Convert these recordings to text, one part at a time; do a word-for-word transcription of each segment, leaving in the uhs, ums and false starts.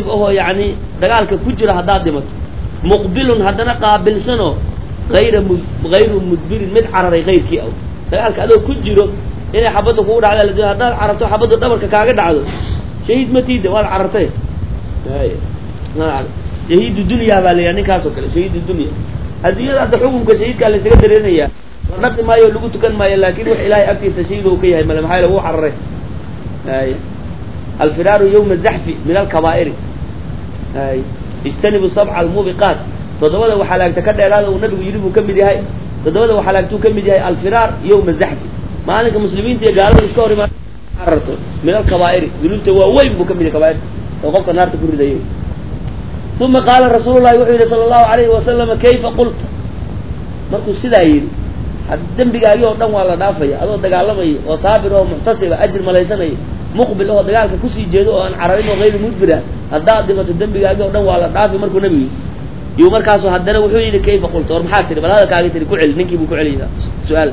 أهو يعني دقالك كجرة هداد دمت مقبل هدنا قابل سنو غير غير مدبر مد عرري غير كي أو دقالك هذا كجرة إن حبته فوق على الذي هداد عرته حبته دبر ككاجد عدو شهيد متيد ولا عرته هاي نعم شهيد الدنيا بالي يعني كاسو كله شهيد الدنيا هذه هذا حكم كشهيد قال لي تقدر هنا يا نبت ما يلقط كان ما لكن وح إلهي أكتي شهيد وكيه ما لم حاله هو عرره هاي الفرار يوم الزحف من الكبائر هاي اجتنبوا السبع الموبقات تدوله وحلاك تكدر هذا والنبي يجيبه كم بدي هاي تدوله وحلاك كم بدي هاي الفرار يوم الزحف ما أنك مسلمين تيجالوا يشكروا ما عررته من الكبائر ذنوبته وين بكم من الكبائر وقفت النار تقول ذي ثم قال رسول الله وحده صلى الله عليه وسلم كيف قلت مركو سيدايين الدم بقايو دم ولا دافيا ادو دغالمي او صابر او محتسب اجر مليسني مقبل او دغالka ku sii jeedo oo aan carabin oo غير mudbira hadaa dimato dam bigaayo dhan wala dhaafi markuu nabi iyo markaas hadana wuxuu yiri kayfa qulta war maxaa tiri balada kaaga tiri ku cil ninkii buu ku celiyaa su'aal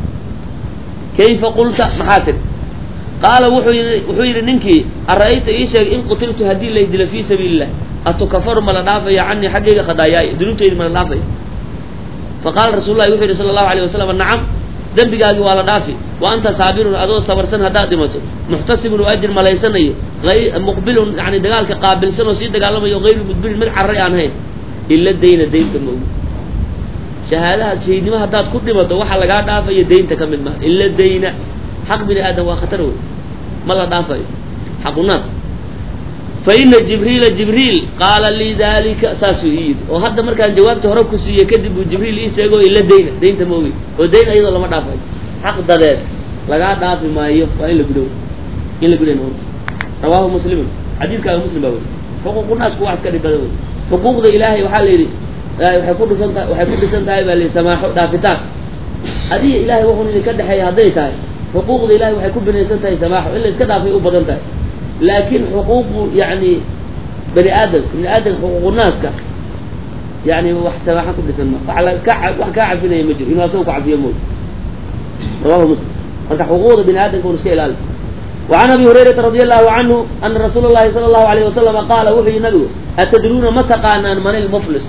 kayfa qulta maxaa tiri قال وحي وحي ننكي أرأيت إيش إن قتلت هدي اللي يدل في سبيل الله أتكفر ما لنافي عني حقيقة خداياي دلوتي ما لنافي فقال رسول الله وحي صلى الله عليه وسلم نعم ذنبي قال ولا نافي وأنت صابر أدو صبر سنة دائمته محتسب وأجر ما ليسني غير مقبل يعني دجالك قابل سنة سيد قال ما يغير مدبر من عرّي عن هين إلا الدين الدين تمو شهادة سيدنا ما هدات كل ما توحى لقى نافي الدين تكمل ما إلا الدين حق بني آدم وخطره ما لا دافع حق الناس فإن جبريل جبريل قال لي ذلك أساسيد وهذا مركان جوابته هرب كسية كذب جبريل يسأله إلا دين دين تموي ودين أيضا لما دافع حق ذلك لقى دافع ما يف وإلا بدو إلا بدو نور رواه مسلم حديث كان مسلم بقول حقوق الناس كواس كذي بدو حقوق الإلهي وحال لي وحيكون سنت وحيكون سنت هاي باللي سماح دافتان هذه إلهي وهون اللي كده حي هذيتها حقوق الإله وحيكون بني سنتين سماحه إلا إسكتها في أبدا لكن حقوق يعني بني آدم بني آدم حقوق الناس كا يعني واحد سماحه كل سنة فعلى كعب واحد كعب فينا يمجر إنه سوق عب يموت رواه مسلم فانت حقوق بني آدم كون سكيل آل وعن أبي هريرة رضي الله عنه أن رسول الله صلى الله عليه وسلم قال وحي نبي أتدرون متى قانا من المفلس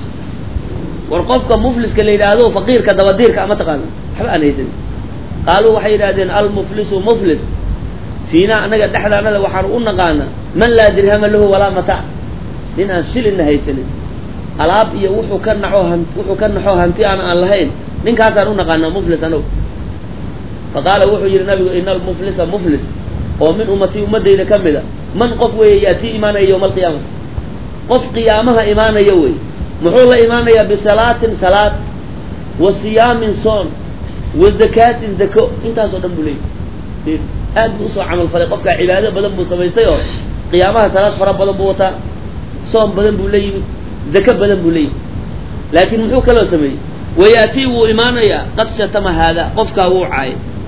والقفك مفلس كاللي هذا فقير كذا ودير كما تقانا حبا نيتن قالوا وحي رادين المفلس مفلس فينا أنا قد أحد أنا لو حرقنا قانا من لا درهم له ولا متاع لنا سل إنها يسلم ألاب يوحو كان نحوها وحو كان نحوها انتي أنا اللهين من كاسرونا قانا مفلس أنا فقال وحو النبي إن المفلس مفلس ومن أمتي أمتي إذا كمل من قف يأتي إيمانا يوم القيامة قف قيامها إيمانا يوي محول إيمانا بصلاة صلاة وصيام صوم والزكاة الزكاة انت صدم بلي أد بوصع عمل فريق قفك عبادة بدن بوصع بيستيو قيامها صلاة فرب بدن بوتا صوم بدن بلي زكاة بدن بلي لكن محوك لو سمي ويأتي إيمانا يا قد شتم هذا قفك وعاي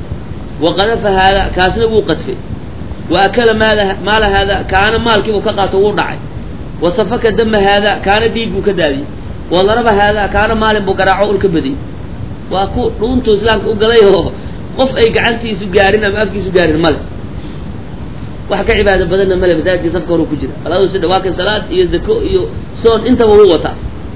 وقذف هذا كاسنه وقذفه وأكل مال مال هذا كان مالك وكقاته ورعي وصفك دم هذا كان ديق وكذابي وضرب هذا كان مال بقراعه الكبدي وأكو رونتو إسلامك أقليه قف أي قعنتي سجارين أم أفكي سجارين مال وحكى عبادة بدلنا مال بزايد يصفكر وكجرة الله يسد واكن صلاة يزكو يو صون أنت وهو وطا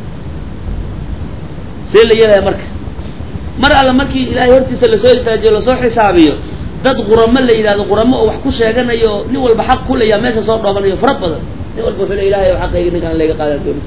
سيل يلا مرك مر على مركي إلى يرتي سلسوي سجل صح حسابيه dad quramo la yiraahdo quramo oo wax ku sheeganayo nin walba xaq ku leeyahay meesha soo dhaabanayo farad badan nin walba fil ilaahay waxa qeeyay ninkan laga qaadan doono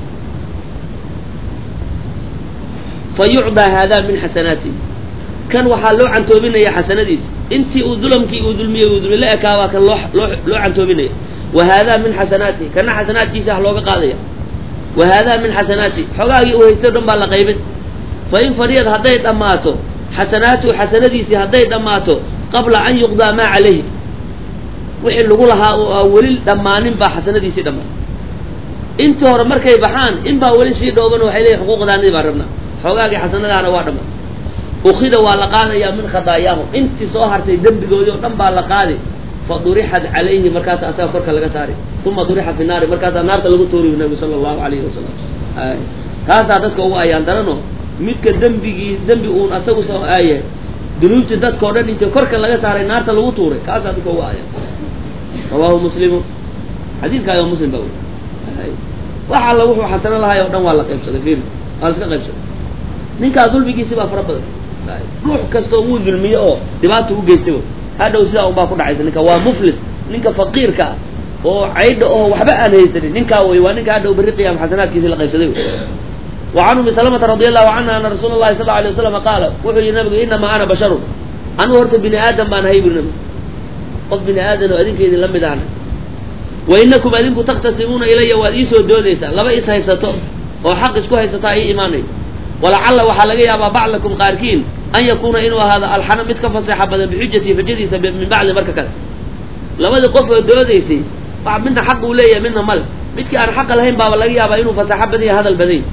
fayu'da hada min hasanati kan waxa loo cantoobinaya hasanadiis intii uu dulamkii uu dulmiyay uu dulmiyay ka waa kan loo loo cantoobinaya wa hada min hasanati kana hasanadkiisa looga qaadaya wa hada min hasanati xogaagii uu haystay dhan baa la qaybin fa in fariyad haday dhamaato hasanatu hasanadiisi haday dhamaato قبل أن يقضى ما عليه وحي اللي قولها أولي دمانين با حسندي سي دمان انتو هور مركي بحان إن با أولي سي دوبان وحي لي حقوق داني باربنا حقوقي حسندي أنا وادما وخذ والقانا يا من خطاياهم انت صوهرتي دنبي قوليو دنبا لقادي فضرحت عليه مركات أساء فركا لقساري ثم ضرح في النار مركات النار تلقوا توري النبي صلى الله عليه وسلم آه. كاسا دتك هو أيان درانو ميتك دنبي دنبي اون أساقو سوا آية دنوبتي دادك ودن انت كركا لغا ساري نار تلغو توري كاسا دك هو آية رواه مسلم حديث كايو مسلم بقول waxa alla wuxuu xasano lahaay oo dhan waa la qaybsaday fiir waa la iska qaybsaday ninka dulmigiisa baa fara badan ruux kasta uu dulmiyo oo dhibaato u geystay hadhow sidaa un baa ku dhacaysa ninka waa muflis ninka faqiirka oo caydha oo waxba aan haysanin ninkaa way waa ninka hadhow berri qiyaam xasanaadkiisa la qaybsaday وعن أم سلمة رضي الله عنها أن رسول الله صلى الله عليه وسلم قال وحي النبي إنما أنا بشر أنا هرت بني آدم ما نهيب النبي قد بني آدم وأذنك إذن لم يدعنا وإنكم أذنكم تختصمون إلي وأديسوا الدوديسا لما إيسا هيستطع وحق إسكو هيستطع أي إيماني ولعل وحلقي أبا بعلكم قاركين أن يكون إنه هذا الحنم متكفى صحابة بحجتي فجديسا من بعد مركة كذا لما ذي قفوا الدوديسي بعد منا حق ولي منا ملك متك أنا حق لهم بابا لقي أبا إنه فصحابني هذا البذين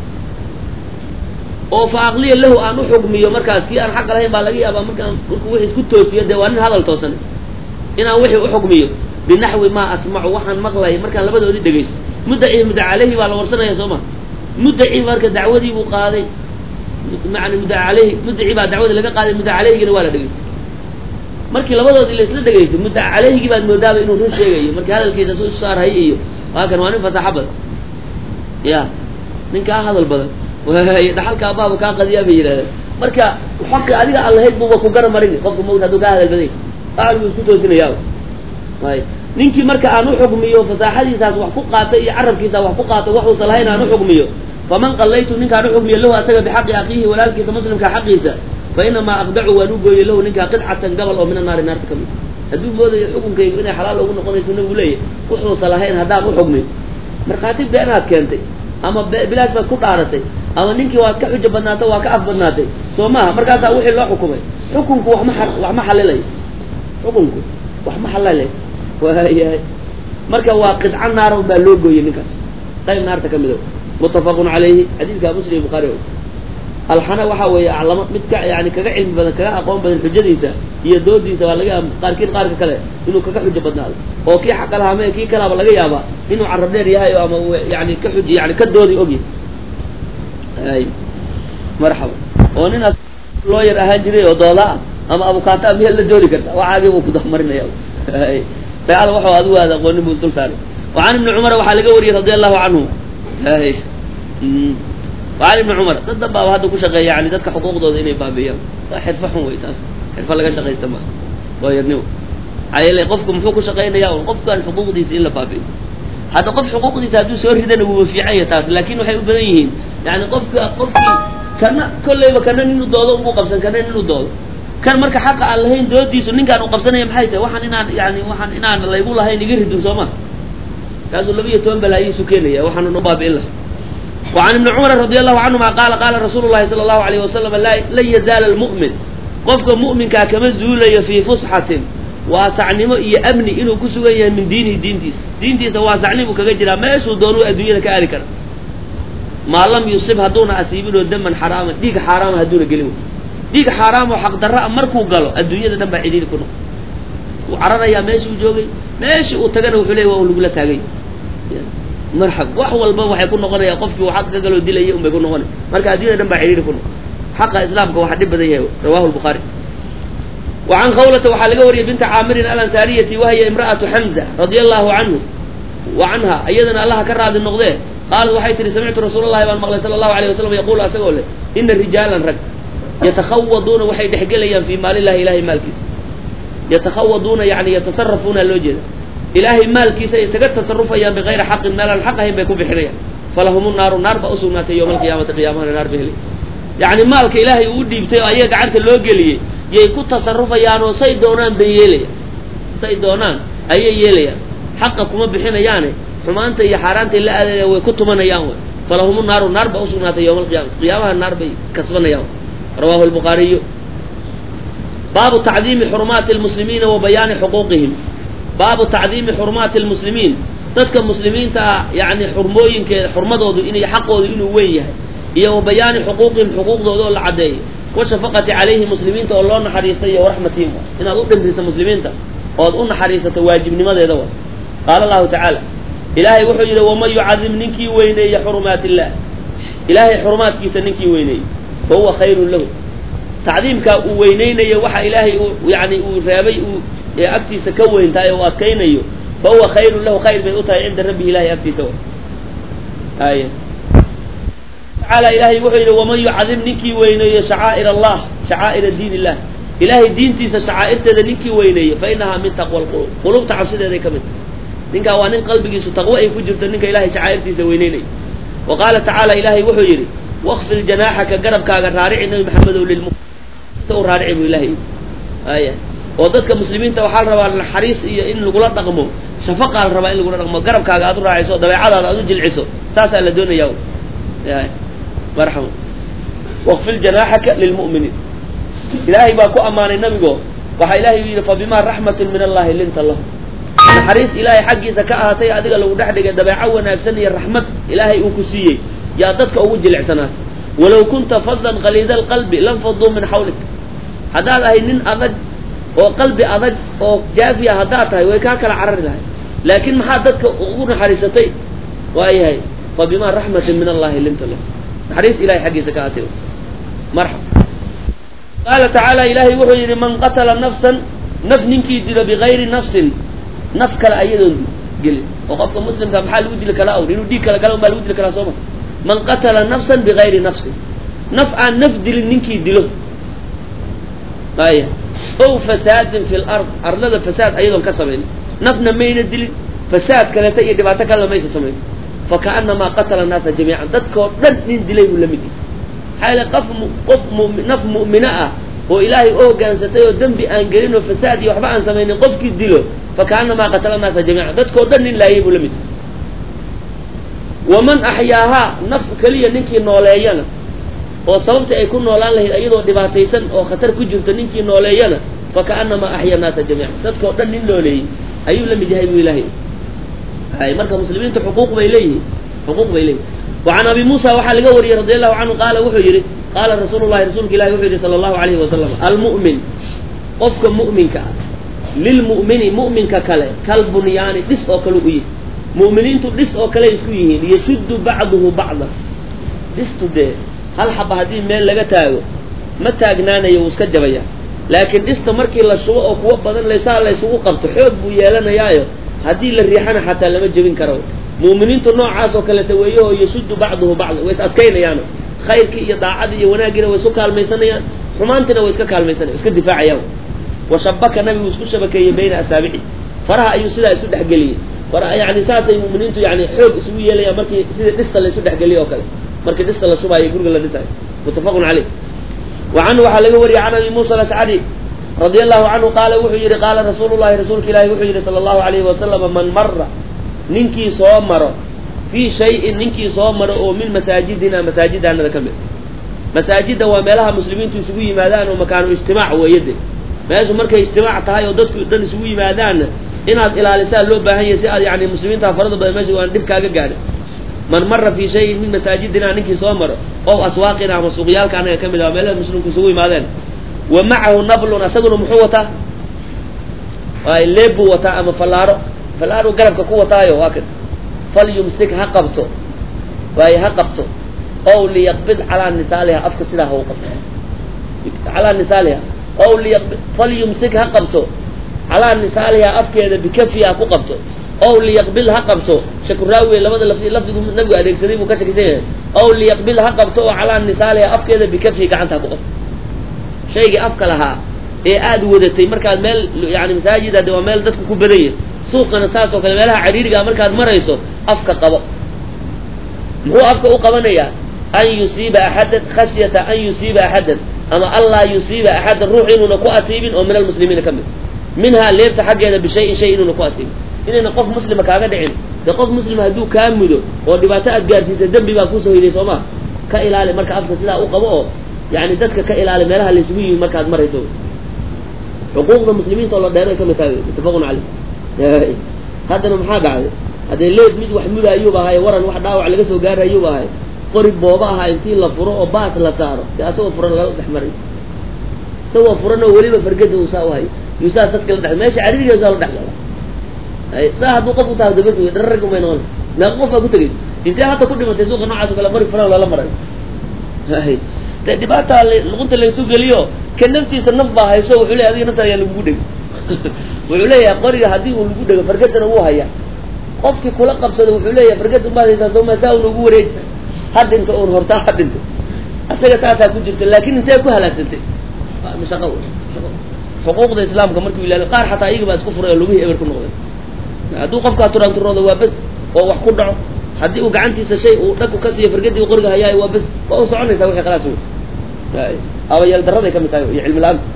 oo faaqliya lahu aan u xugmiyo markaas kii aan xaq lahayn baa laga yaabaa markaan markuu wixii isku toosiyo dee waa nin hadal toosan inaan wixii u xugmiyo binaxwi maa asmacu waxaan maqlay markaan labadoodii dhegaysto muddaci muddaca calayhi baa la warsanaya soo ma muddaci marka dacwadii buu qaaday macni muddaca calayhi muddaci baa dacwadii laga qaaday muddaca calayhigina waa la dhegaystay markii labadoodii la isla dhegaystay muddaca calayhigii baad moodaaba inuu run sheegayo markii hadalkiisa soo saarhay iyo waa kan waa nin fasaxo badan ya ninkaa hadal badan dhaxalka abaaba kaa qadiyaa bay yidhahdeen marka xaqi adiga aan lahayd buuba ku gara marin qofka mawd hadduu kaa hadal baday aal buu isku toosinayaa ay ninkii marka aan u xugmiyo fasaaxadiisaas wax ku qaatay iyo carabkiisa wax ku qaatay waxuusan lahayn aan u xugmiyo faman qallaytu ninkaan u xugmiyo lahu asaga bixaqi akhiihi walaalkiisa muslimka xaqiisa fa inamaa aqdacu waan u gooyey lahu ninkaa qidcatan gabal oo min annaari naarta kamid hadduu moodayo xukunkaygu inay xalaal ugu noqonayso nabigu leeyahy wuxuusan lahayn haddaan u xugmiyo markhaati beenaad keentay ama bilaash baad ku dhaaratay ama ninkii waad ka xujo badnaatay waa ka af badnaatay soo maaha markaasaa wixii loo xukumay xukunku wax ma wax ma xalilayo xukunku wax ma xalilayo waayahay marka waa qidca naara baa loo gooyey ninkaas qayb naarta ka mido muttafaqun calayhi xadiidka muslim bukhaari alxana waxa weeye aclamo mid ka yani kaga cilmi badan kaga aqoon badan xujadiisa iyo doodiisa waa laga yaaba qaarkiin qaarka kale inuu kaga xujo badnaado oo kii xaqa lahaa mee kii kalaaba laga yaabaa inuu carab dheer yahay ama yani ka xuj yani ka doodi ogyahay ay marxaba oo ninaas loo yar ahaan jiray oo doodaa ama abukaata meel la doodi karta waxaagii uu ku dahmarinaya ay sayada waxa aad u aad aqoon buu dul saaray وعن ابن عمر waxa laga wariyay radiyallahu anhu ay وعن ابن عمر dad baa hadda ku shaqeeya yani dadka xuquuqdooda inay baabiyaan xirfad xun way taas xirfad laga shaqeysto ma oo yarnimo ayay qofku muxuu ku shaqeynayaa qofkan xuquuqdiisa in la baabiyo hada qof xuquuqdiisa haduu soo ridana wuu fiican yahay taas laakiin waxay u badan yihiin yani qofka qofkii kana kullayba kana inuu doodo uu qabsan kana inuu doodo kan marka xaq aan lahayn doodiisu ninkaan uu qabsanaya maxay tahay waxaan inaan yani waxaan inaan laygu lahayn iga ridin Soomaa kaasoo labiyo toban balaayiisu keenaya waxaan u baabiin lahaa وعن ابن عمر رضي الله عنهما قال قال رسول الله صلى الله عليه وسلم لا لن يزال المؤمن قفك مؤمن كما زولي في فسحة واسعنimo iyo amni inuu ku sugan yahay min diini diintiisa diintiisa waasacnimo kaga jira meeshu doonu adduunyada ka ari kara ma lam yusib haduna asiibino daman xaraam dhiig xaraam haduna gelin dhiig xaraam oo xaq darra markuu galo adduunyada dhan baa cidhiidhi ku noqon uu cararaya meeshu joogay meeshu uu tagana wuxuu leeyahay waa lagu la taagay marxab wax walba waxay ku noqonayaan qofkii uu xaq ka galo dilay um bay ku noqon marka adduunyada dhan baa cidhiidhi ku noqon xaqa islaamka waxa dhib badan yahay rawahu al-bukhari وعن خولة وحلقة وري بنت عامر الأنصارية وهي امرأة حمزة رضي الله عنه وعنها أيضا الله كرر النقضة قالت وحيت سمعت رسول الله صلى الله عليه وسلم يقول أسأله إن الرجال رج يتخوضون وحيد حقليا في مال الله إلهي مالكيس يتخوضون يعني يتصرفون اللوجد إلهي مالكيس يسقط تصرفا بغير حق مال الحق هم بيكون بحرية فلهم النار النار بأسونات يوم القيامة قيامها النار بهلي يعني مالك إلهي ودي بتاع أيه قعدت اللوجلي yay ku tasarrufayaan oo say doonaan bay yeelayaan say doonaan ayay yeelayaan xaqa kuma bixinayaane xumaanta iyo xaaraanta la aadaya way ku tumanayaan way falahum naaru naar ba usugnaatay yawm alqiyaamah qiyaamaha naar bay kasbanayaan rawahu al-bukhari baabu ta'dhim hurumat al-muslimin wa bayan huquqihim baabu ta'dhim hurumat al-muslimin dadka muslimiinta yani xurmooyinka xurmadoodu inay xaqoodu inuu weyn yahay iyo bayan huquqihim huquqdooda la cadeeyay وشفقت عليه مسلمين الله نحريسته ورحمته إن أدو دمريس مسلمين وأدو نحريسته واجب لماذا يدور قال الله تعالى إلهي وحجر ومن يعظم ننكي ويني حرمات الله إلهي حرمات كيس ننكي ويني فهو خير له تعظيمك وينين يوحى إلهي يعني ورابي أكتي سكوين تاي وأكيني فهو خير له خير من أطاع عند ربه إلهي أكتي سوى آية تعالى إلهي وحي ومن يعظم نكي ويني شعائر الله شعائر الدين الله إلهي دين تيس شعائر تذا نكي ويني فإنها من تقوى القلوب قلوب تعبسد هذا كمت نكا وانين قلبك ستقوى أي فجرت نكا إلهي شعائر تيس وينيني وقال تعالى إلهي وحي واخفض جناحك قربك رارع النبي محمد للمؤمن تو رارع إلهي آية وضدك مسلمين توحال ربا الحريص إن لقلا رقمه شفقة الربا إن لقلا رقمه قربك أدو راعيسو دبيعات أدو جلعيسو ساسا لدون يوم آية مرحبا واخفض جناحك للمؤمنين إلهي باكو أمان النبي قو وحا إلهي فبما رحمة من الله اللي انت الله الحريص إلهي حقي سكاها تي أدق لو دحدق دبيعا ونفسني الرحمة إلهي أكسيي يا ضدك أوجه العسنات ولو كنت فضلا غليظ القلب لانفضوا من حولك هذا هي نين أضج وقلبي أضج وجافية هداتها ويكاك العرر لها لكن ما حددك أقول حريستي وأي هاي فبما رحمة من الله اللي انت له حريص إلهي حقي سكاته مرحبا قال تعالى إلهي وحي من قتل نفسا نفس ننكي جل بغير نفس نفك الأيضا قل وقفك مسلم كان بحال وجه لك لا أو لأنه ديك لك لا وما وجه لك لا صوما من قتل نفسا بغير نفس نفعا نفدل ننكي دله آية أو فساد في الأرض أرض الفساد أيضا كسبين نفنا مين الدل فساد كانت يدي ما تكلم ما يسمين فكأنما قتل الناس جميعا تذكر لن دليه ولا مدي حال قف قف نف مؤمنة وإلهي أوجان ستيو ذنب أنجرين وفساد يحبا عن سمين قف كدلو فكأنما قتل الناس جميعا تذكر لن لا يب ولا مدي ومن أحياها نفس كلية نكي نوليانا وصوبت يكون نولان له أيضا دباتيسن أو خطر كجرت نكي نوليانا فكأنما أحيا الناس جميعا تذكر لن نولي أيو لم يجهب إلهي هاي مركز مسلمين حقوق بإليه حقوق بإليه وعن أبي موسى وحال قوري رضي الله عنه قال وحجري قال رسول الله رسولك الله وحجري صلى الله عليه وسلم المؤمن قفك مؤمن كا للمؤمن مؤمن ككلا كالبنيان دس أو كلوئي مؤمنين تدس أو كلا يسكويه يشد بعضه بعضا دس تده هل حب هذه ميل لقى تاغو ما تاغنانا يوسك جبايا لكن دس تمركي للشواء أو قوة بدن ليسا ليسوق قبط حب ويالنا يايو هذه للريحانة حتى لما جبين كرو مؤمنين تنوع عاسو كلا تويه يشد بعضه بعضا ويسأتكين يانا خير كي يضاعدي وناقنا ويسوك الميسان يان حمانتنا ويسكك الميسان ويسك الدفاع ياو وشبك نبي ويسكو شبكي بين أسابعي فرها أي سيدة يسود حقلي فرها يعني ساسا المؤمنين يعني حب سوية ليا مركي سيدة دستا اللي يسود حقلي وكلا مركي دستا اللي شبها يقول قال دستا متفق عليه وعنه وحلقه وري عن أبي موسى الأشعري رضي الله عنه قال وحجر قال رسول الله رسولك الله وحجر صلى الله عليه وسلم من مر ننكي صومر في شيء ننكي صومر أو من مساجدنا مساجدنا هذا كمل مساجد ومالها مسلمين تسوي مادان ومكانوا اجتماع ويد ما يجوا مركي اجتماع تهاي ودتك دن يسوي مادان إن إلى لسان لو بهي سأل يعني المسلمين تفرض بمجد وان دبك قاعد من مر في شيء من مساجدنا ننكي صومر أو أسواقنا وسوقيال كان يكمل ومالها المسلمين تسوي مادان ومعه نبل أسقنا محوته الليب وتا أما فلارو فلارو قرب كقوة تايو هكذا فليمسك هقبته وهي هقبته أو ليقبض على نسالها أفك سلاها وقبته على نسالها أو ليقبض فليمسك هقبته على نسالها أفك بكفيها وقبته أو ليقبل هقبته شكر راوي لما لفظ لفظ نبي عليك سليم وكشك زين أو ليقبل هقبته على نسالها أفك بكفيها كعنتها وقبته شيء أفك لها إيه آد ودتي مركز مال يعني مساجد هذا ومال دتك كبرية سوقنا ساس وكذا مالها عريري مركز مريسو أفك قبض هو أفك قبضنيا أن يصيب أحدا خشية أن يصيب أحدا أما الله يصيب أحد روح إنه نكو أسيب أو من المسلمين كمل منها اللي يتحقق بشيء شيء إنه نكو أسيب إنه نقف مسلم كاغد عين نقف مسلم هدو كامله ودباتات جارسيس الدم بفوسه إلى سوما كإلى مركز أفك لا أقبضه يعني ذاتك كإلى مالها اللي يسويه مركز مريسو حقوق المسلمين طلع دائما كما اتفقون عليه هذا أنا محاق عليه هذا الليل ميد وحمله أيوبها هاي ورا واحد داوع على جسمه قارة أيوبها هاي قرب باباها انتي لا فروع وبات لا ساره يا سوى فرن لا دحمري سوى فرن وليبه فرقته وساو هاي يسا تدخل دح ماشي عرير يسال دحلا اي صاحب وقف تاخذ بس يدرقوا ما ينول لا قف كتري انت حتى كل ما تسوق نوعاس ولا مري فرن ولا مري هاي دباتا لقنت اللي سوق ليو كان نفتي سنف با هيسو وخلي هذه نفسها يا لو دغ ولله يا قري هذه لو دغ فرقتنا هو هيا qofkii kula qabsado wuxuu leeyahay fargad umaadaysaa soo maasaa uu ugu wareeji hadinta oo horta hadinta asaga saasaa ku jirto laakiin intee ku halaagsantay mashaqo shaqo xuquuqda islaamka markuu ilaaliyo qaar xataa iyaga baa isku furay oo lugihii eber ku noqday hadduu qofka turan turoodo waa bas oo wax ku dhaco haddii uu gacantiisa shay uu dhag ka siiyo fargadii uu qoriga hayaay waa bas waa u soconaysaa wixii khalaas wey abayal daraday ka mid tahay iyo cilmi la-aanta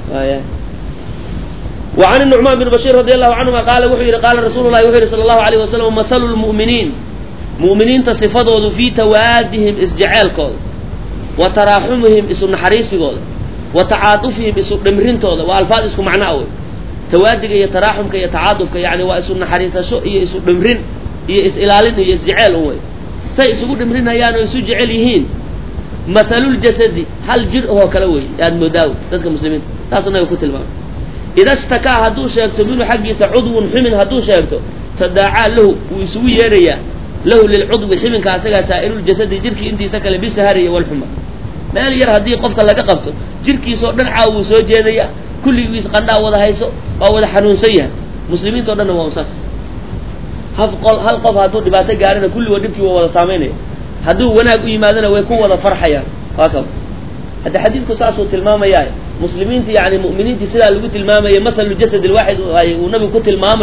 وعن النعمان بن بشير رضي الله عنهما قال وحير قال رسول الله وحير صلى الله عليه وسلم مثل المؤمنين مؤمنين تصفضوا في توادهم اسجعال كود وتراحمهم اسم حريص كود وتعاطفهم اسم دمرين كود والفاظ اسم معناه توادق يتراحم كي يتعاطف يعني واسم حريص شو هي اسم دمرين هي اسئلالين هي اسجعال هو سي اسم دمرين يعني يسجعليهين مثل الجسد هل جرء هو كلوي يعني مداو ذلك المسلمين تاسنا يكتل معه إذا اشتكى هدو شاكتو منه حقيس عضو حمن هدو شاكتو تداعى له ويسوي يريا له للعضو حمن كاسقا سائر الجسد جركي انتي سكل بالسهرية والحمى ما يرى هدي قفك لك قفته جركي صورنا عاو سو جيديا كل يويس قندا وضا هيسو او وضا حنون سيها مسلمين تودنا وامساس هل قف هدو دباتا قارنا كل ودبكي ووضا ساميني هدو وناك ايمادنا ويكون وضا فرحيا هكذا هذا حديثك ساسو تلماما ياي مسلمين يعني مؤمنين سلا اللي قلت الماما مثل الجسد الواحد والنبي قلت الماما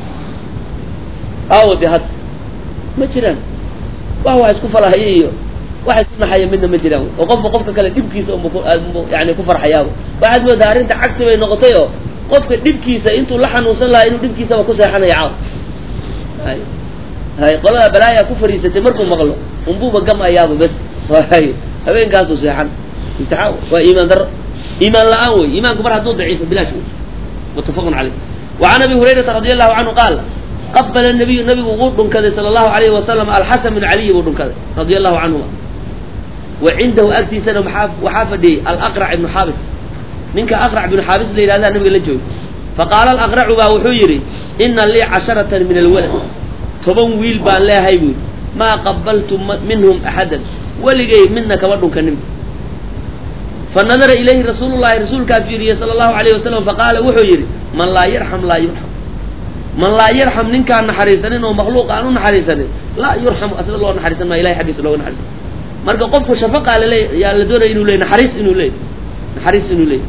أو بهذا ما جران وهو يسكف الله هي واحد سمع حياة منه ما جران وقف قفك كلا دبكيس يعني كفر حياه بعد ما دارين تعكس بين نقطيه قفك دبكيس انتو لحن وصل انه دبكيس وكسر حنا يعاق هاي هاي قلا بلايا كفر يستمركم مغلو انبوبه جمع اياه بس هاي هبين قاسو سيحن امتحان وايمان در إيمان لا أوي إيمان كبر هدو ضعيف بلا شيء متفق عليه. وعن أبي هريرة رضي الله عنه قال قبل النبي النبي وغض كذا صلى الله عليه وسلم الحسن بن علي وغض كذا رضي الله عنهما وعنده أكتي سنة وحاف وحافدي الأقرع بن حابس منك أقرع بن حابس اللي هذا النبي لجوي فقال الأقرع باوحيري إن لي عشرة من الولد طبعا ويل بان لا هيبول ما قبلت منهم أحدا ولقي منك ورد كنم فنظر إليه رسول الله رسول كافيرية صلى الله عليه وسلم فقال وحيري من لا يرحم لا يرحم من لا يرحم نين كان نحريسنين ومخلوق عنه نحريسنين لا يرحم أصل الله نحريسن ما إلهي حديث الله نحريسن مرقى قفه شفق على لي يا لدور إنه لي نحريس إنه لي نحريس إنه لي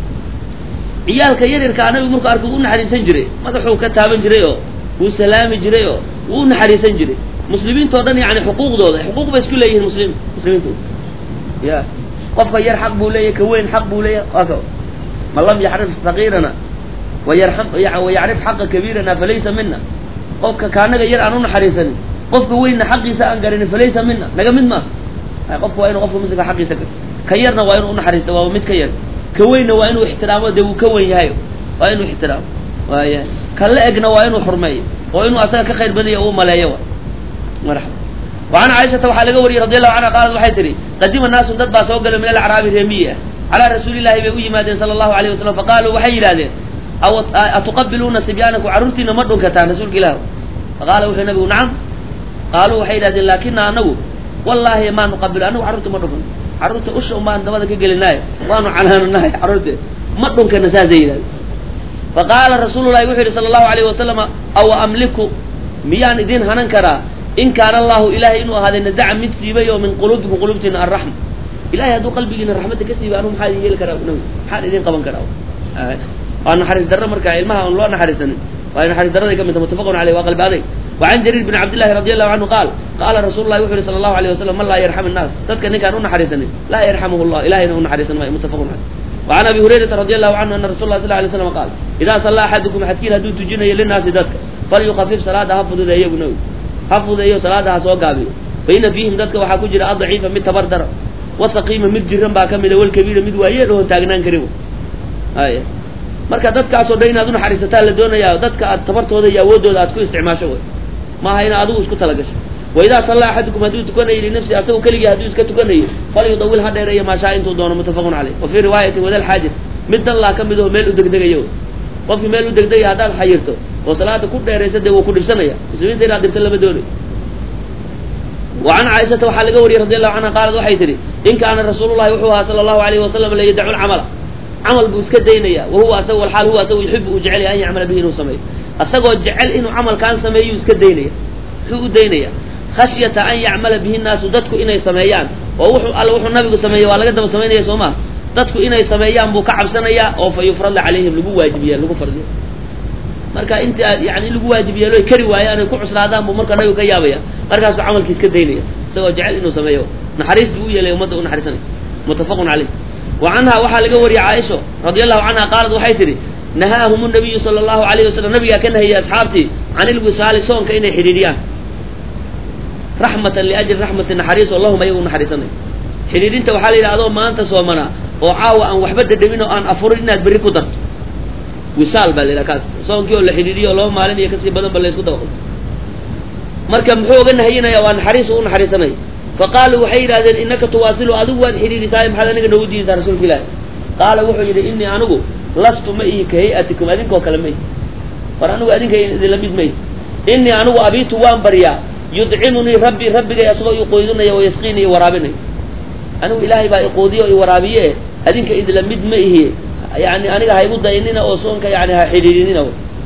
عيالك يدير كان يمرك أركضون نحريسن جري ما تحو كتابن جريو وسلام جريو ونحريسن جري مسلمين تودن يعني حقوق دول حقوق بس كل أيه مسلم مسلمين تود يا قف ير حق بوليه كوين حق بوليه أكو من لم يعرف صغيرنا ويرحم ويعرف حق كبيرنا فليس منا قف كان غير أنون حريصني قف كوين حقي سأنقرني فليس منا نجا من ما قف وين قف مسك حقي سكت كيرنا وين أنون حريص وهو مت كير كوين وين احترامه ده كوين هاي وين احترام ويا كلا أجنا وين حرمية وين أصلا كخير بني أو ملايا مرحبا. وعن عائشة وحال قوري رضي الله عنها قالت وحيتري قدم الناس ضد سوقل من الأعراب الرمية على رسول الله بيقول مادين صلى الله عليه وسلم فقالوا وحي هذا أو أتقبلون صبيانك وعررتنا مدن كتان رسول الله فقال وحي النبي نعم قالوا وحي هذا لكن أنه والله ما نقبل أنه عررت مدن عررت أش وما أنت ماذا كجل الناي وأنا عنها الناي عررت مدن كنساء زي ذلك فقال رسول الله وحي صلى الله عليه وسلم أو أملك ميان دين هننكرا إن كان الله إلهي إنه هذا النزع من سيبه ومن قلوبكم قلوبتنا الرحمة إلهي هذو قلبي إن الرحمة كسيبه أنهم حالي يلك راو حالي دين قبن كراو وأنا حارس درة مركا علمها وأن الله حارسني وأنا حارس درة كم متفق عليه وقلب عليه. وعن جرير بن عبد الله رضي الله عنه قال قال رسول الله وحده صلى الله عليه وسلم من لا يرحم الناس تذكر إن كانوا حارسني لا يرحمه الله إلهي إنه حارسني متفق عليه. وعن أبي هريرة رضي الله عنه أن رسول الله صلى الله عليه وسلم قال إذا صلى أحدكم حتى هدو تجينا للناس ذاتك فليخفف صلاة حفظ ذا يبنوي حفظ أيه صلاة سوى قابل فإن فيهم ذاتك وحكجر الضعيفة مد تبردر والسقيمة مد جرم باكمل والكبيرة مد وأيه تاغنان كريم آية marka dadkaas oo dhaynaad una xariisataa la doonayaa dadka aad tabartooda iyo awoodooda aad ku isticmaasho way ma hayna adigu isku talagasho wayda salla ahadukum hadu tukanay li nafsi asagu kaliya hadu iska tukanay fal yudawil hadeereeyo ma shaa intuu doono mutafaqun alayh wa fi riwaayati wadal haadith mid Allah kamid oo meel u degdegayo qofkii meel u degdegay hadaad xayirto oo salaada ku dheeraysa de uu ku dhibsanaya iswiinta inaad dibta lama doono وعن عائشة وحال قوري رضي الله عنها قالت وحيتري إن كان رسول الله وحوها صلى الله عليه وسلم لا يدعو العمل عمل بوسك دينيا وهو أسوى الحال هو أسوى يحب وجعله أن يعمل به نوسمي asagoo jecel inuu camalkaan sameeyo iska daynaya wuxuu u daynaya khashyata an yacmala bihi nnaasu dadku inay sameeyaan oo wuxuu alla wuxuu nabigu sameeyey waa laga daba samaynaya soo maa dadku inay sameeyaan buu ka cabsanayaa oo fa yufrada calayhim lagu waajibiya lagu fardiyo marka inta aad yani in lagu waajib yeelo kari waayaan ay ku cuslaadaan buu marka nabigu ka yaabaya markaasuu camalkii iska daynaya isagoo jecel inuu sameeyo naxariis buu u yeelay ummadda u naxariisanay muttafaqun calayh wa canha waxaa laga wariyay caaisha radi allahu canha qaalad waxay tidhi nahaahum nabiyu sala allahu alayh wasalam nabigaa ka nahiyey asxaabtii can ilwisaali soonka inay xidhiidhiyaan raxmatan liajli raxmati naxariis oo lahum ayagu naxariisanay xidhiidhinta waxaa la yidhaha adoo maanta soomanaa oo caawa aan waxba dhadhamin oo aan afurin inaad berri ku darto wisaal baa la yidhaha kaas soonkii oo la xidhiidhiyo oo laba maalin iyo kasii badan ba laysku dabaqo marka muxuu oga nahiyinaya waa naxariis u naxariisanay faqaaluu waxay yidhahdeen innaka tuwaasilu adigu waad xidhiidhisaayo maxaad aniga noogu diidaysaa rasuulka ilaahi qaala wuxuu yidhi innii anigu lastu ma ihi ka hay-atikum adinkoo kale ma ihi war anigu adinka idinla mid ma ihi innii anigu abiitu waan baryaa yudcimunii rabbii rabbigay asagoo iquudinaya wa yasqiini i waraabinay anigu ilaahay baa iquudiyo i waraabiye adinka idinla mid ma ihi yani aniga ha igu daynina oo soonka yani ha xidhiidhinina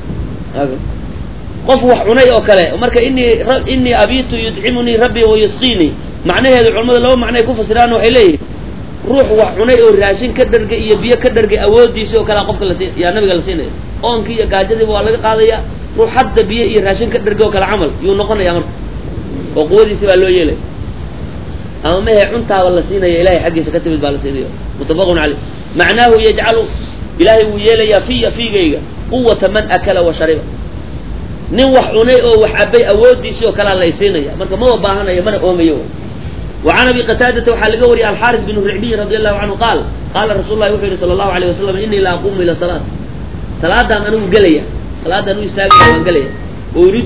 qof wax cunay oo kale marka inii inii abiitu yudcimunii rabbii wa yasqiini macnaheedu culamada laba macnay ku fasiraan waxay leeyihin ruux wax cunay oo raashin ka dhargay iyo biyo ka dhargay awoodiisi oo kalea qofka lasi yaa nabiga la siinaya oonkii iyo gaajadiiba waa laga qaadaya ruux hadda biyo iyo raashin ka dhargay oo kale camal yuu noqonaya marka oo quwadiisi baa loo yeelaya ama mehe cuntaaba la siinaya ilahay xaggiisa ka timid baa la siinaya muttafaqun caleyh macnaahu yajcalu ilaahay wuu yeelayaa fiya fiigayga quwata man akala wa shariba nin wax cunay oo wax cabay awoodiisii oo kalea laysiinaya marka maba baahanayo mana oomayo وعن أبي قتادة وحال قوري الحارث بن الرعبي رضي الله عنه قال قال رسول الله وحده صلى الله عليه وسلم إني لا أقوم إلى صلاة صلاة أنا قليا صلاة أنا يستاقي من قليا وأريد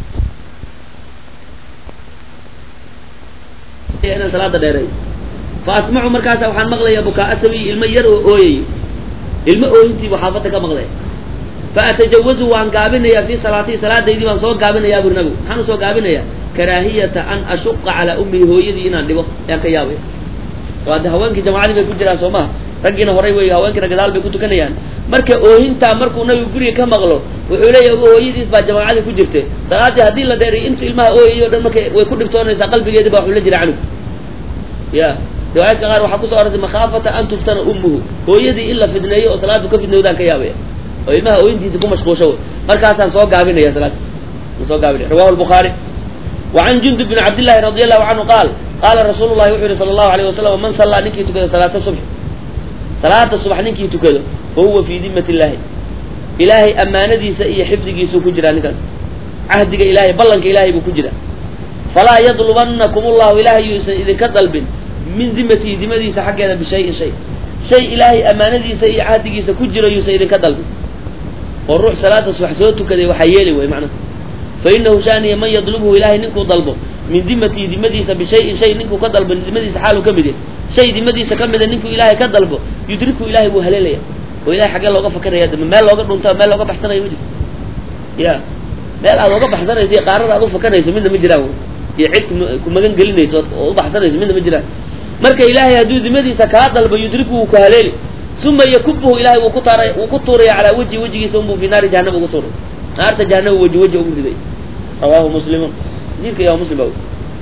أنا صلاة ديري فأسمع مركاسة وحان مغليا بكاء أسوي المير أوي الماء أوينتي وحافتك مغليا فأتجوز وأن قابلنا في صلاتي صلاة دي وأن صوت قابلنا يا أبو النبي حنو صوت قابلنا كراهية أن أشق على أمي هو يدي إن عندي وقت يا كياوي وهذا هوانك جماعة بيكون جرا سوما رجينا هراي ويا هوانك رجال بيكون تكنيان مرك أوهين تا مرك النبي يقولي كم أغلو وحولي هو يدي إسباب جماعة بيكون جرته صلاة هذه لا داري إنت الماء أوه يودن مرك ويكون بتونا إذا قلبي يدي بحول جرا عنه يا دعاء كغار وحكوا صارت مخافة أن تفتن أمه هو يدي إلا في الدنيا وصلاة بكون في الدنيا كياوي وإما هو يدي تكون مشغول شو مرك هذا صوت قابلنا يا صلاة صوت قابلنا رواه البخاري وعن جندب بن عبد الله رضي الله عنه قال قال رسول الله وحده صلى الله عليه وسلم من صلى نكي تكذا صلاة الصبح صلاة الصبح نكي تكذا فهو في ذمة الله إلهي أمانتي سئي حفظك يسو كجرا نكاس عهدك إلهي بلنك إلهي بكجرا فلا يطلبنكم الله إلهي إذا كذلب من ذمتي ذمتي سحقنا بشيء شيء شيء إلهي أمانتي سئي عهدك يسو كجرا يسو إذا كذلب والروح صلاة الصبح سوتك كذا وحيالي وهي معنى فإنه شاني من يطلبه إلهي ننكو ضلبه من ذمتي ذمتي بشيء شيء ننكو كضلب ذمتي حاله كمده شيء ذمتي كمده ننكو إلهي كضلبه يدركه إلهي بوهلليه وإلهي حق الله فكر يا دم ما لوقف نتا ما لوقف بحثنا يوجد يا ما لوقف بحثنا زي قارر أضو فكر يسمى من مجراه يعيدكم مجن قلنا يسوى وبحثنا يسمى من مجراه مرك إلهي هدو ذمتي كضلب يدركه كهلله ثم يكبه إلهي وكتر وكتر على وجه وجهه يسمى في نار جهنم وكتر نار جهنم وجه وجه أمر رواه مسلم ذيك يا مسلم أول.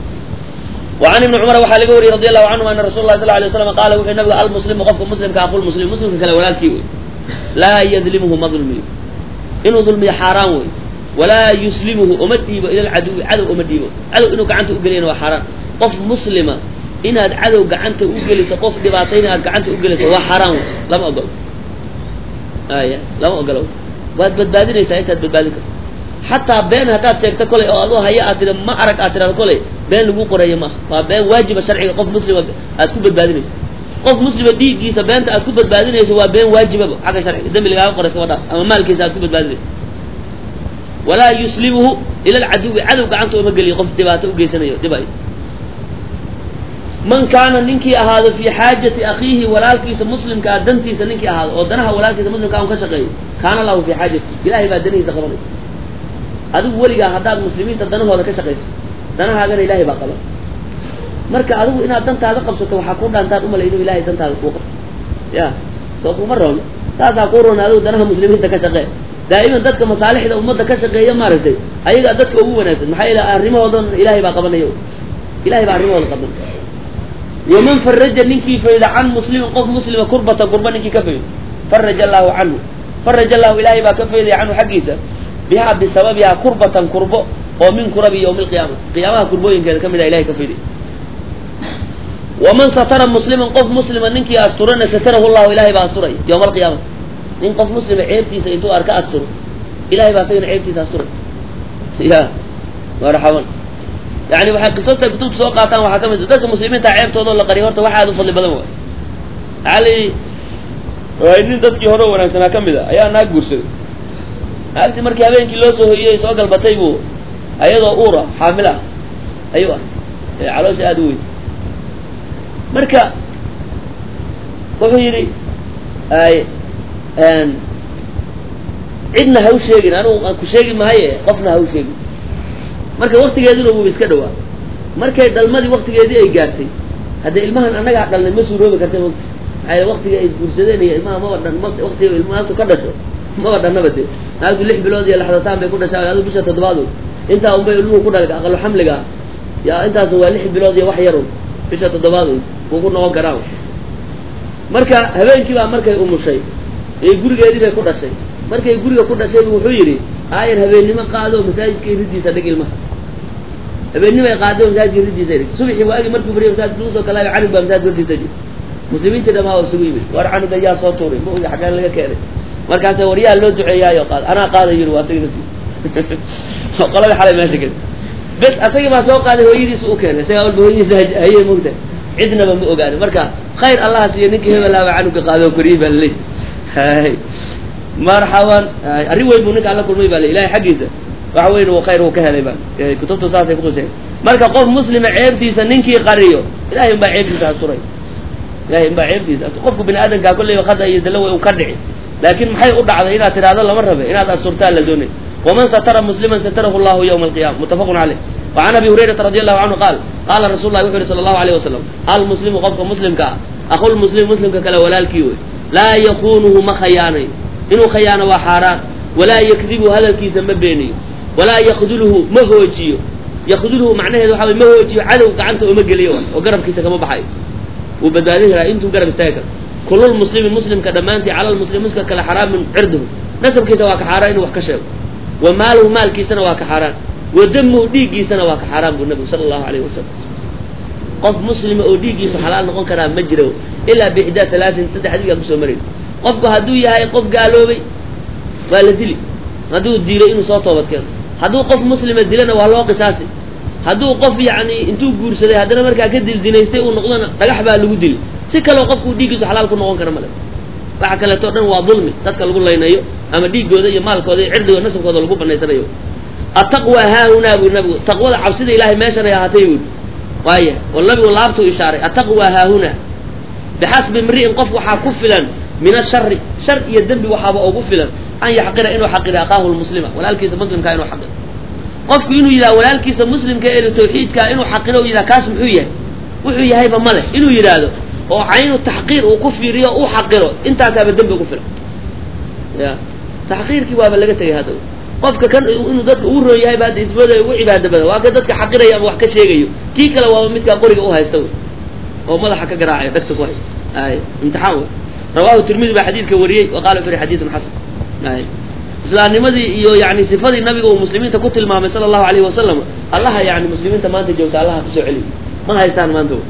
وعن ابن عمر وحال قوري رضي الله عنه أن رسول الله صلى الله عليه وسلم قال وحين نبغى المسلم وقف مسلم كأقول مسلم مسلم كلا ولا الكيوي لا يظلمه مظلمي إنه ظلمي حرام ولا يسلمه أمديه إلى العدو عدو أمديه عدو إنه قعنت أقلين وحرام قف مسلمة إن هذا عدو قعنت أقلس قف دباطين هذا قعنت أقلس هو حرام لم أقل آية لم أقل بعد بدبادين يساعدها بدبادين حتى بين هذا سيكتا كله أو الله هي أترى ما أرك أترى كله بين لجوء قرية ما فبين واجب الشرعي قف مسلم أتكون بالبادنيس قف مسلم دي كيس بين أتكون بالبادنيس هو بين واجب حاجة شرعي دم اللي قاعد قرية سوادا أما مال كيس أتكون بالبادنيس ولا يسلمه إلى العدو عدو كعنته مقلي قف دباته وجيسنا دباي من كان ننكي هذا في حاجة أخيه ولا كيس مسلم كأدنتي سننكي هذا ودنها ولا كيس مسلم كان كشقي كان له في حاجة إلهي بعدني تقبله adigu waliga hadaad muslimiinta danahooda ka shaqeyso danahaaga ilaahay baa qaba marka adigu inaad dantaada qabsato waxa ku dhaantaad u maleeyo ilaahay dantaada ku qabto ya soo kuma roon taas aa ku roon adigu danaha muslimiinta ka shaqee دائما ذاتك مصالح إذا أمتك كشقية مارتي أيها ذاتك هو ناسا محا إلى أرمه وضن إلهي باقبنا يوم إلهي بأرمه وضن قبنا ومن فرج ننكي فإذا عن مسلم قف مسلم كربة قربة ننكي كفي فرج الله عنه فرج الله إلهي باكفي عنه حقيسا بها بسببها كربة كربة ومن كرب يوم القيامة قيامها كربوين كذا كم إلى إلهي كفي ومن ستر مسلما قف مسلما ننكي أسترنا ستره الله إلهي بأستره يوم القيامة نين قف مسلم عيبتي سينتو أركا أستر إلهي بأستر عيبتي سأستر يا مرحبا يعني waxay qisabta kutub soo qaataan waxa kamid ah dadka muslimiinta ceebtooda la qariyo horta waxa aad u fadli badan way ali way nin dadkii hore wanaagsanaa kamid ah ayaa naag guursaday naagtii markii habeenkii loo soo hoyay soo galbatay buu ayadoo uura xaamil ah ayuu ah caloosha aad u weyn marka wuxuu yiri ay een cidna ha u sheegin anu ku sheegi maaye qofna ha u sheegin marka waqtigeeduna wuu iska dhawaa markay dhalmadii waqtigeedii ay gaartay hadda ilmahan anaga dhalnay ma suuroobi kartay ay waqtiga ay guursadeen iyo ilmaha ma wadhan waqtiga ilmaha ka dhasho ma wadhanaba de hadu lix bilood iyo laxdataan bay ku dhashay hadu bisha toddobaad inta uu bay ilmuhu ku dhalay aqal xamliga ya intaas waa lix bilood iyo wax yar bisha toddobaad uu ku noqon karaa marka habeenkii baa markay umushay ee gurigeedii bay ku dhashay markay guriga ku dhashay wuxuu yiri ayar habeenimo qaado masaajidka ridiisa dhig ilmaha habeenimo ay qaado masaajidka ridiisa dhig subaxi waagi markuu bariyo masaajidka uu soo kala cali baa masaajidka ridiisa dhig muslimiinta dhamaa oo sugu yimid war canu dayaa soo tuuray ma oga xagaan laga keenay markaas wariyaha loo duceeyay qaad ana qaaday yiri waa asaga nasiis qolada xalay meesha kale bas asaga ma soo qaaday hooyadiisa u keenay say awal hooyadiisa ayay moogta cidna ma ogaanay marka khayr allah siiyo ninkii hebel ah canu ka qaado qariiba leh hay marhaban arrin way buu ninka alla kulmay baa ilaahay xaqiisa waxa weyn oo khayr oo ka helay baa kutubta saasay ku qosay marka qof muslima ceebtiisa ninkii qariyo ilaahay baa ceebtiisa asturay ilaahay baa ceebtiisa qofku bini aadanka kullee qada iyo dalaw uu ka dhici laakiin maxay u dhacday inaad tiraahdo lama rabe inaad asturtaa la doonay waman satara musliman satarahu allah yawm alqiyamah muttafaqun alayh wa an abi hurairah radiyallahu anhu qala qala rasulullah sallallahu alayhi wasallam al muslimu qofka muslimka akhul muslim muslimka kala walaalkii la yaqunuhu ma khayaanay inuu khayaano waa xaraan wala yakdibu hadalkiisa ma beeniyo wala yakhduluhu ma hoojiyo yakhduluhu macnaheedu waxa weey ma hoojiyo cadow gacanta uma geliyo oo garabkiisa kama baxayo uu badbaadinaya intuu garab istaaga kulul muslimin muslimka dhamaantii calal musliminka kala xaraam min cirduhu nasabkiisa waa ka xaraan inuu wax ka sheego wa maaluhu maalkiisana waa ka xaraan wa damuhu dhiigiisana waa ka xaraan buu nabiga sallallahu alayhi wasallam qof muslim oo dhiigiisu xalaal noqon kara ma jiro ilaa biixda talaatin saddex adiga ku soo maray qofku haduu yahay qof gaaloobay waa la dili haduu diilay inuu soo toobad keeno haduu qof muslima dilana waa loo qisaasi haduu qof yaani intuu guursaday hadana markaa ka dib zinaystay uu noqdana dhagax baa lagu dili si kale qofku dhiigiisu xalaal ku noqon kara ma leh waxa kale to dhan waa dulmi dadka lagu leynayo ama dhiigooda iyo maalkooda iyo cirdiga nasabkooda lagu banaysanayo attaqwa hauna bu nabigu taqwada cabsida ilaahay meeshan ay ahaatay uu waaya wallahi laabtu ishaaray attaqwa hauna bihasbi imri'in qof waxa ku filan من الشر شر يدنب وحابه أو فلان أن يحقر إنه حقر أخاه المسلم ولا الكيس مسلم كأنه حقر قف إنه إذا ولا الكيس مسلم كأنه توحيد كأنه حقره إذا كاسم حويه وحويه هاي بماله إنه يراده وعينه تحقير وكفر ريا وحقره أنت كاب الدنب كفر يا تحقير كي بابا لقيته هذا قف كان إنه ذات أوره هاي بعد إسبوع وعبادة بدأ وكذا ذات حقره يا أبو حكى شيء جيو كي كلا ومتك قرية أوها يستوي أو ماذا حكى جراعي دكتور كوي أي امتحان رواه الترمذي بحديث كوريه وقال في حديث حسن اي اسلام نمدي يعني صفات النبي والمسلمين تكتل المام صلى الله عليه وسلم الله يعني مسلمين ما انت جوت الله كسو علي ما هيستان ما انتو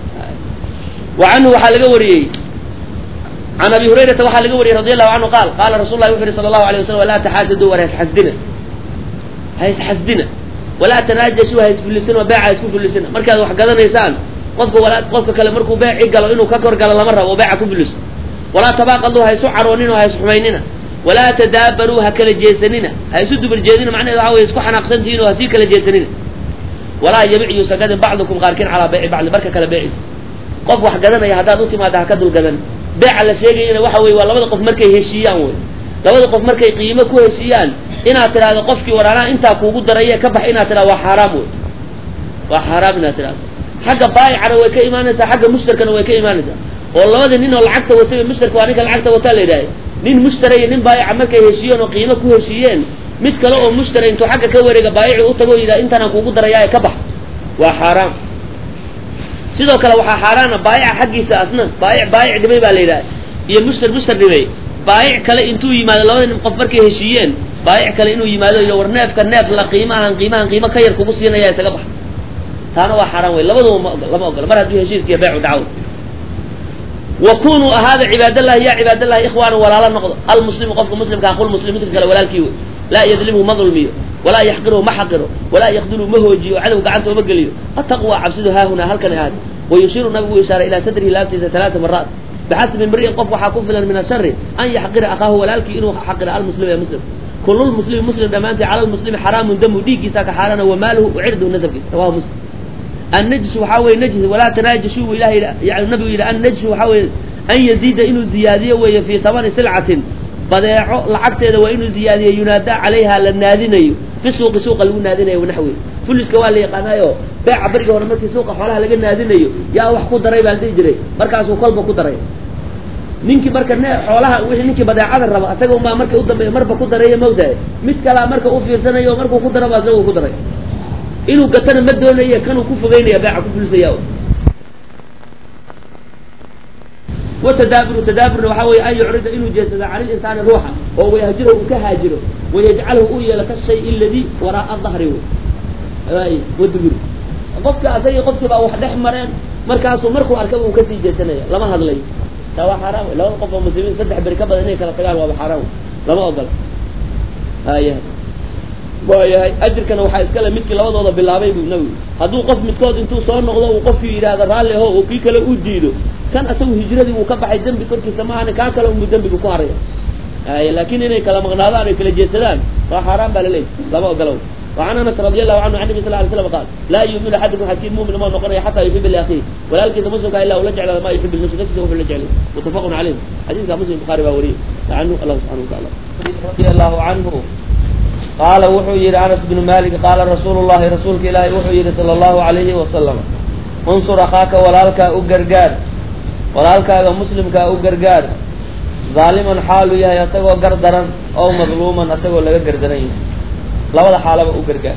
وعنه waxa laga wariyay عن ابي هريره waxa laga wariyay رضي الله عنه قال قال رسول الله صلى الله عليه وسلم لا تحاسدوا ولا تحسدنا هي تحسدنا ولا تناجشوا هي فلسنا وبيع اسكو فلسنا markaad wax gadanaysaan qofka wala qofka kale markuu beeci galo inuu ka kor galo lama rabo beeca ku filis ولا تباقضوا هاي سعرونين وهاي سحميننا ولا تدابروا هكلا جيسننا هاي سدوا بالجيدين معنى إذا هو يسكو حناقسنتين وهسي كلا جيسننا ولا يبيع يسقد بعضكم غاركين على بيع بعض بركة كلا بيعس قف واحد قدنا يا هذا نوتي ما ده كدل قدنا بيع على شيء هنا وحوي ولا بدأ قف مركي هشيان وين لو بدأ قف مركي قيمة كو هشيان إن ترى هذا قفك ورانا أنت كوجود درية كبح إن ترى وحرام وين وحرام إن ترى حاجة بايع على ويك إيمانسا حاجة مشترك على ويك إيمانسا والله هذا نينو العقد وتبي مشترك وانيك العقد وتالي ده nin mushtari nin baayica markay heshiiyeen oo qiimo ku heshiiyeen mid kale oo mushtari intuu xagga ka wareega baayici u tago yidhaha intaanaan kuugu darayaa ka bax waa xaaraam sidoo kale waxaa xaaraana baayica xaggiisa asna baayic baayic dhibay baa la yidhaha iyo mushtar mushtar dhibay baayic kale intuu yimaado labada nin qof markay heshiiyeen baayic kale inuu yimaado iyo war neefka neef la qiimahan qiimahan qiimo ka yar kugu siinaya isaga bax taana waa xaaraan wey labaduba lama ogola mar hadduu heshiiskiiyo beecu dhaco wakunuu ahaada cibaadallahi ya cibaadallahi ikhwaana walaala noqdo almuslimu qofka muslimka aqul muslim muslimka kale walaalkii wey laa yadlimhu ma dulmiyo walaa yaxqiruhu ma xaqiro walaa yakdulhu ma hoojiyo cadow gacanta uma geliyo ataqwa cabsidu haahunaa halkan ahaada wayushiru nabigu ishaaray ilaa sadrihi laabtiisa talaata maraat bixasbi imri'in qof waxaa ku filan min ashari an yaxqira akhaahu walaalkii inuu xaqiro almuslim ee muslim kullu lmuslimi muslim dhammaantii cala lmuslimi xaraamun damu dhiiggiisaa ka xaaraana wamaaluhu wacirduhu nasabkiisa rawahu muslim النجس وحاول نجس ولا تناجسوا إله يعني النبي إلى أن نجس وحاول أن يزيد إنه زيادية وهي في ثمن سلعة بديع لعقت إذا وإنه زيادية ينادى عليها للنادين في السوق سوق النادين ونحوه فلس كوالي قنايو بيع برجة ولا مركز سوق حولها لقى النادين يا واحد خد ريب على تجري مركز وقلبه خد ريب نينك مركز حولها وش نينك بديع عذر ربع أتجو ما مركز قدام مربى خد ريب موجة مت كلا مركز أوفي سنة يوم مركز خد ربع زو خد ريب inuu gatana ma doonaya kanuu ku fogeynaya baaca ku fulsaya watadaaburu tadaabur waxa weeye ay yucrida inuu jeesado cala al-insaan ruuxa oo wayahjiro uu ka haajiro wayajcalahu uu yeelo ka shay alladhi waraa dhahri ay wadbir qofka asay qofka baa wax dhex mareen markaasuu markuu arkaba uu ka sii jeesanaya lama hadlay taa waa xaraam laba qof oo muslimiin saddex bari ka badan inay kala tagaan waa xaraam lama ogola ayah waayahay ajirkana waxaa iskale midkii labadooda bilaabay buu nabi hadduu qof midkood intuu soo noqdo uu qofkii yidhaahda raalli aho oo kii kale u diido kan asagu hijradii uu ka baxay dembi korkiisa maahan kaa kale unbuu dembiga ku haraya ay laakiin inay kala maqnaadaan ay kala jeedsadaan waa xaaraan baa laleeyahy lama ogolow وعن أنس رضي الله عنه عن النبي صلى الله عليه وسلم قال لا يؤمن أحدكم حتى مؤمن ما نقرأ حتى يحب لأخيه ولكن إذا مسلم إلا ولجعل ما يحب لنفسه نفسه وفي لجعله متفق عليه حديث كان مسلم البخاري وأوريه عنه الله سبحانه وتعالى رضي الله عنه قال وحو يري أنس بن مالك قال رسول الله رسولك إلهي وحو يري صلى الله عليه وسلم انصر أخاك ولالك أقرقار ولالك مسلمك أقرقار ظالما حاله يهي أساقو قردرا أو مظلوما أساقو لغا قردرين لولا حالة أقرقار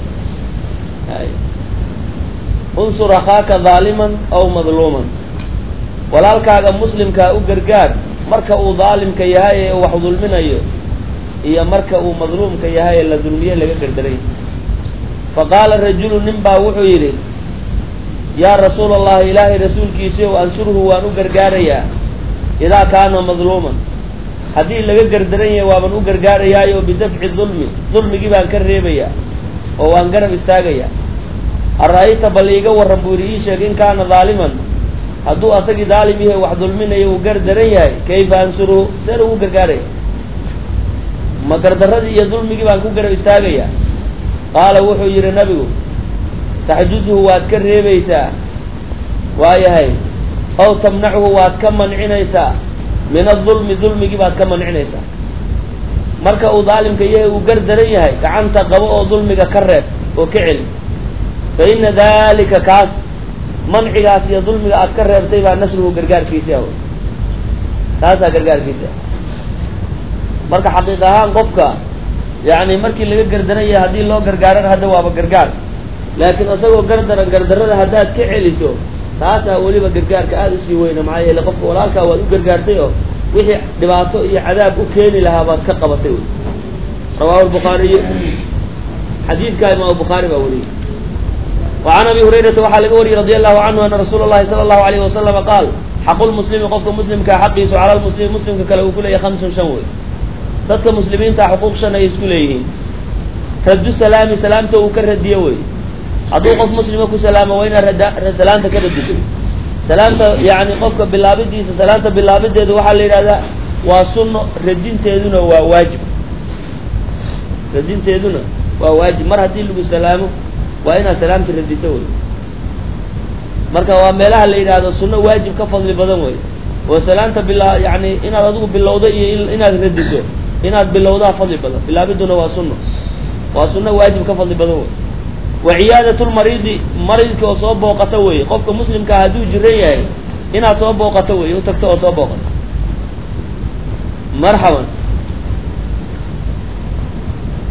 انصر أخاك ظالما أو مظلوما ولالك مسلمك أقرقار مركا ظالمك يهي وحو ظلمنا يهي iyo marka uu madluumka yahay la dulmiye laga gardaray faqala rajulu nimba wuxuu yiri ya rasuul allah ilaahi rasuulkiisa oo ansuruhu waan u gargaaraya ila kaana madluuman hadii laga gardaray waaban u gargaarayaa bidafci dhulmi dhulmigi baan ka reebaya oo waan garab istaagaya arayta baliga warabuuri sheegin kaana zaaliman haduu asagi zaalim yahay wax dulminayo uu gardaray yahay kayfa ansuru sir uu gargaaray ma gardaradii iyo dulmigii baan ku garab istaagaya qaala wuxuu yidhi nabigu taxjuzuhu waad ka reebaysaa waayahay aw tamnacuhu waad ka mancinaysaa min adulmi dulmigii baad ka mancinaysaa marka uu daalimka yahay uu gardaran yahay gacanta qabo oo dulmiga ka reeb oo ka celi fa ina dalika kaas mancigaas iyo dulmiga aad ka reebtay baa nasruhu gargaarkiisa taasaa gargaarkiisa marka xaqiiq ahaan qofka yani markii laga gardanaya haddii loo gargaarana hadda waaba gargaar laakiin isagoo gardaran gardarada haddaad ka celiso taasaa weliba gargaarka aada usii weyna maxaa yeele qofka walaalkaa waad u gargaartay oo wixii dhibaato iyo cadaab u keeni lahaa baad ka qabatay wy rawahu lbukhaariy xadiidkaa imaam bukhaari baa wariyey وعن أبي هريرة وحال قوري رضي الله عنه أن رسول الله صلى الله عليه وسلم قال حق المسلم قفك مسلم كحقه على المسلم مسلم كله كله خمس شوي dadka muslimiinta xuquuq shan ay isku leeyihiin raddu salaami salaamta uu ka radiyo way hadduu qof muslima ku salaamo waa inaad salaanta ka radiso salaamta yani qofka bilaabidiisa salaanta bilaabideeda waxaa la yidhahdaa waa sunno radinteeduna waa waajib radinteeduna waa waajib mar haddii lagu salaamo waa inaad salaamta radiso way marka waa meelaha la yidhaahdo sunno waajib ka fadli badan way oo salaanta bilaa yani inaad adigu bilowdo iyo inaad radiso inaad bilowdaa fadli badan bilaabiduna waa sunno waa sunno waajib ka fadli badan wey wa ciyaadatu lmariidi maridka oo soo booqato wey qofka muslimkaa hadduu jiran yahay inaad soo booqato wey u tagto oo soo booqato marxaban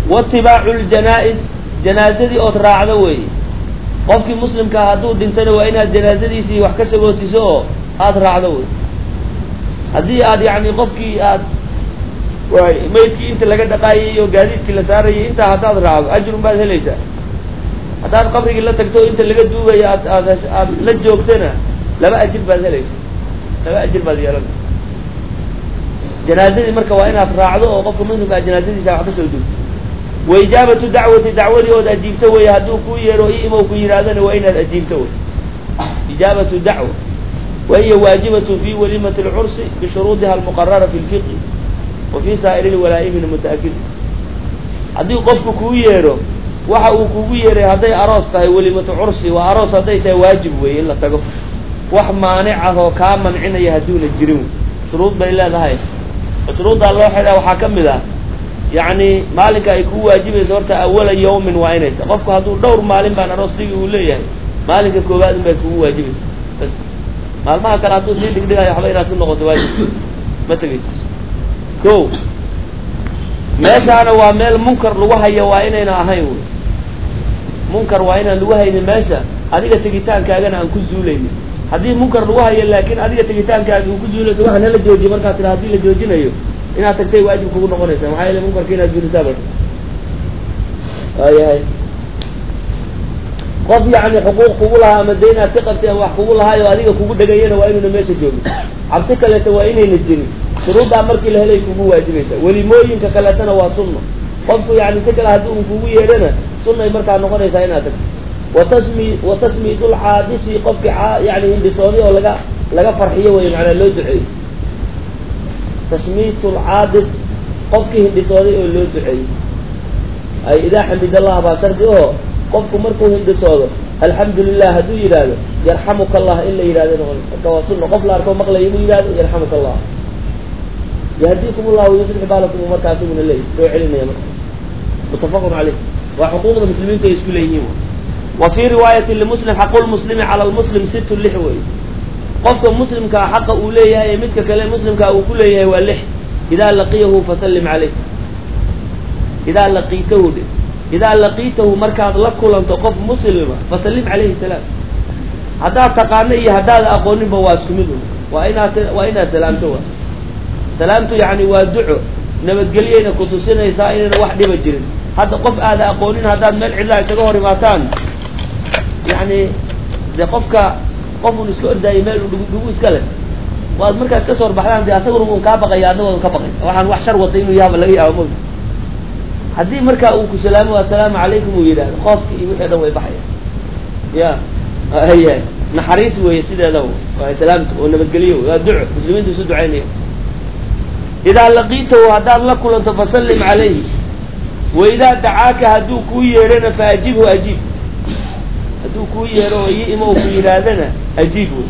waatibaacu ljanaa-is janaazadii ood raacdo weeye qofkii muslimkaa hadduu dhintana waa inaad janaazadiisii wax ka sagootiso oo aada raacdo wey haddii aad yani qofkii aad waay maydkii inta laga dhaqaayay iyo gaadiidkii la saarayay intaa haddaad raacdo ajrun baad helaysaa haddaad qabrigii la tagto inta laga duugayo aad aad aad la joogtana laba ajir baad helaysa laba ajir baad yeelanaysa janaazadii marka waa inaad raacdo oo qofka muslimkaa janaazadiisa wax ka soo duugto wa ijaabatu dacwati dacwadii ood ajiibto wey hadduu kuu yeero i imow ku yidhahdana waa inaad ajiibto wey ijaabatu dacwa wahiya waajibatun fi walimati lcursi bishuruudiha almuqarara fi lfiqi wa fi saa'iri lwalaa'imina mutaakid haddii qofku kuu yeero waxa uu kugu yeeray hadday aroos tahay walimatu cursi waa aroos hadday tahay waajib wey in la tago wax maanic ah oo kaa mancinaya hadduuna jirin shuruud bay leedahay shuruuddaa loo xidhaa waxaa ka mid ah yacni maalinka ay ku waajibayso horta awala yawmin waa inay tahay qofku hadduu dhowr maalin baan aroos dhigi uu leeyahay maalinka koowaad unbay kugu waajibaysa bas maalmaha kale hadduu sii dhigdhigayo waxba inaad ku noqoto waajib ma tegeysa ko meeshaana waa meel munkar lagu hayo waa inayna ahayn wey munkar waa inaan lagu haynin meesha adiga tegitaankaagana aan ku zuulaynin haddii munkar lagu hayo laakin adiga tegitaankaaga uu ku zuulayso waxaan hala joojiye markaad tira hadii la joojinayo inaad tagtay waajib kugu noqonaysa maxaa yeele munkarka inaad zuulisaa ba waayahay qof yani xuquuq kugu lahaa ama de inaad ka qabtay ama wax kugu lahaayo adiga kugu dhegayana waa inuuna meesha joogin cabsi kaleeta waa inayna jirin shuruuddaa markii la helay kugu waajibaysa welimooyinka kaleetana waa sunna qofku yani si kale haddii uu kugu yeedhana sunnay markaa noqonaysaa inaad tagto watasmi watasmiidu lcaadisi qofki yani hindhisooday oo laga laga farxiyo wey macnaa loo duceeyo tasmiitu lcaadis qofkii hindhisooday oo loo duceeyo ay idaa xamid allah baa shardi oo qofku markuu hindhisoodo alxamdu lilah hadduu yidhaahdo yarxamuka allah in la yidhahdo marka waa sunna qof la arko maqlay inuu yidhahdo yarxamuka allah yahdiikum llahu yuslix baalakum markaasuguna leey soo celinaya marka mutafaqun caleyh waa xuquuqda muslimiinta ay isku leeyihiin wa fii riwaayati limuslim xaqu lmuslimi cala lmuslim situ lix wey qofka muslimkaa xaqa uu leeyahay ee midka kale muslimkaa uu ku leeyahay waa lix idaa laqiyahu fasallim caleyh idaa laqiitahu dhe idaa laqiitahu markaad la kulanto qof muslima fasallim calayhi salaam haddaad taqaano iyo haddaad aqooninba waa isku mid waa inaad waa inaad salaamto wa salaamtu yani waa duco nabadgelyayna kutusinaysaa inayna wax dhiba jirin hadda qof aada aqoonin haddaad meel cidlaa isaga hor imaataan yani de qofka qofun iska ordaayo meel dhugu iska leh waad markaad iska soo horbaxdaan de asaguna un kaa baqaya adna waad ka baqaysa waxaan wax shar wata inuu yaaba laga yaabo mo haddii markaa uu ku salaamo assalaamu calaykum uu yidhahdo qoofki iyo wixii o dhan way baxaya ya haya naxariis weeye sideeda waa salaamta oo nabadgeliyo waa duco muslimiinta isu ducaynaya idaa laqiitahu haddaad la kulanto fasallim calayhi wa idaa dacaaka hadduu kuu yeedhana faajibhu ajiib hadduu kuu yeedho oo iyo ima u ku yidhaahdana ajiib wey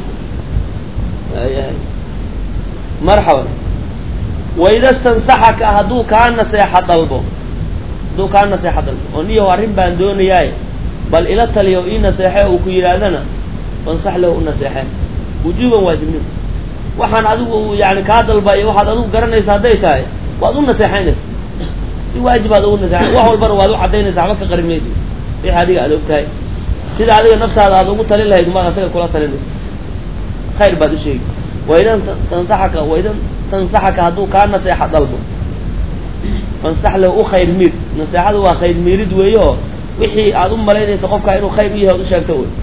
ayahay marxaban wa ida stansaxaka hadduu kaa naseexa dalbo hadduu kaa naseexa dalbo oo niyow arrin baan doonayaaye bal ila taliyo ii naseexe uu ku yidhaahdana fansax lahu u naseexe wujuuban waajibnimo waxaan adigu yani kaa dalbayo waxaad adigu garanaysa hadday tahay waad u naseexaynaysa si waajibaad ugu naseexayn wax walbana waad u cadaynaysa waxba ka qarin mayso wixii adiga aad og tahay sida adiga naftaada aad ugu talin lahayd umaad asaga kula talinaysa khayr baad u sheegi waidan tansaxaka waidan tansaxaka hadduu kaa naseexa dalbo fansax lahu u khayr miir naseexadu waa khayr miirid weeye oo wixii aad u malaynaysa qofkaa inuu khayr u yahay od u sheegto wey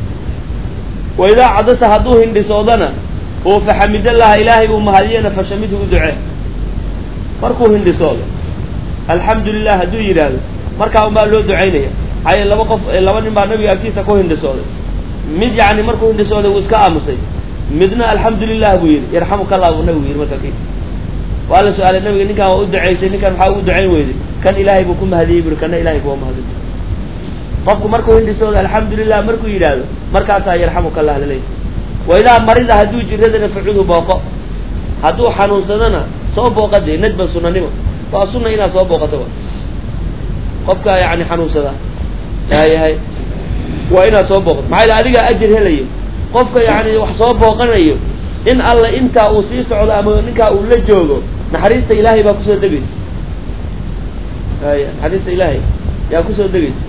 waidaa cadasa hadduu hindhisoodana oo faxamidallaha ilaahay uu mahadiyana fashamidhu u ducee markuu hindhisoodo alxamdu lilah hadduu yidhaahdo markaa un baa loo ducaynaya maxaa laba qof laba nin baa nabiga agtiisa ku hindhisooday mid yani markuu hindhisooday wuu iska aamusay midna alxamdu lilah buu yidhi yarxamuka allah buu nabigu yidhi marka ki waa la su-aalay nabiga ninkaan waa u ducaysay ninkaan maxaa ugu ducayn weyday kan ilaahay buu ku mahadiyey buri kana ilahay kuwa mahadin qofku markuu hindhisoodo alxamdu lilah markuu yidhaahdo markaasaa yarxamuka allah laleeyahy waidaa marida hadduu jiradana facudhu booqo hadduu xanuunsadana soo booqa dee najban sunanimo waa sunna inaad soo booqato qofka yani xanuunsada yayahay waa inaad soo booqato maxaa yale adigaa ajir helayo qofka yani wax soo booqanayo in alla intaa uu sii socdo ama ninkaa uu la joogo naxariista ilaahay baa kusoo degaysa ay xadiista ilaahay yaa kusoo degaysa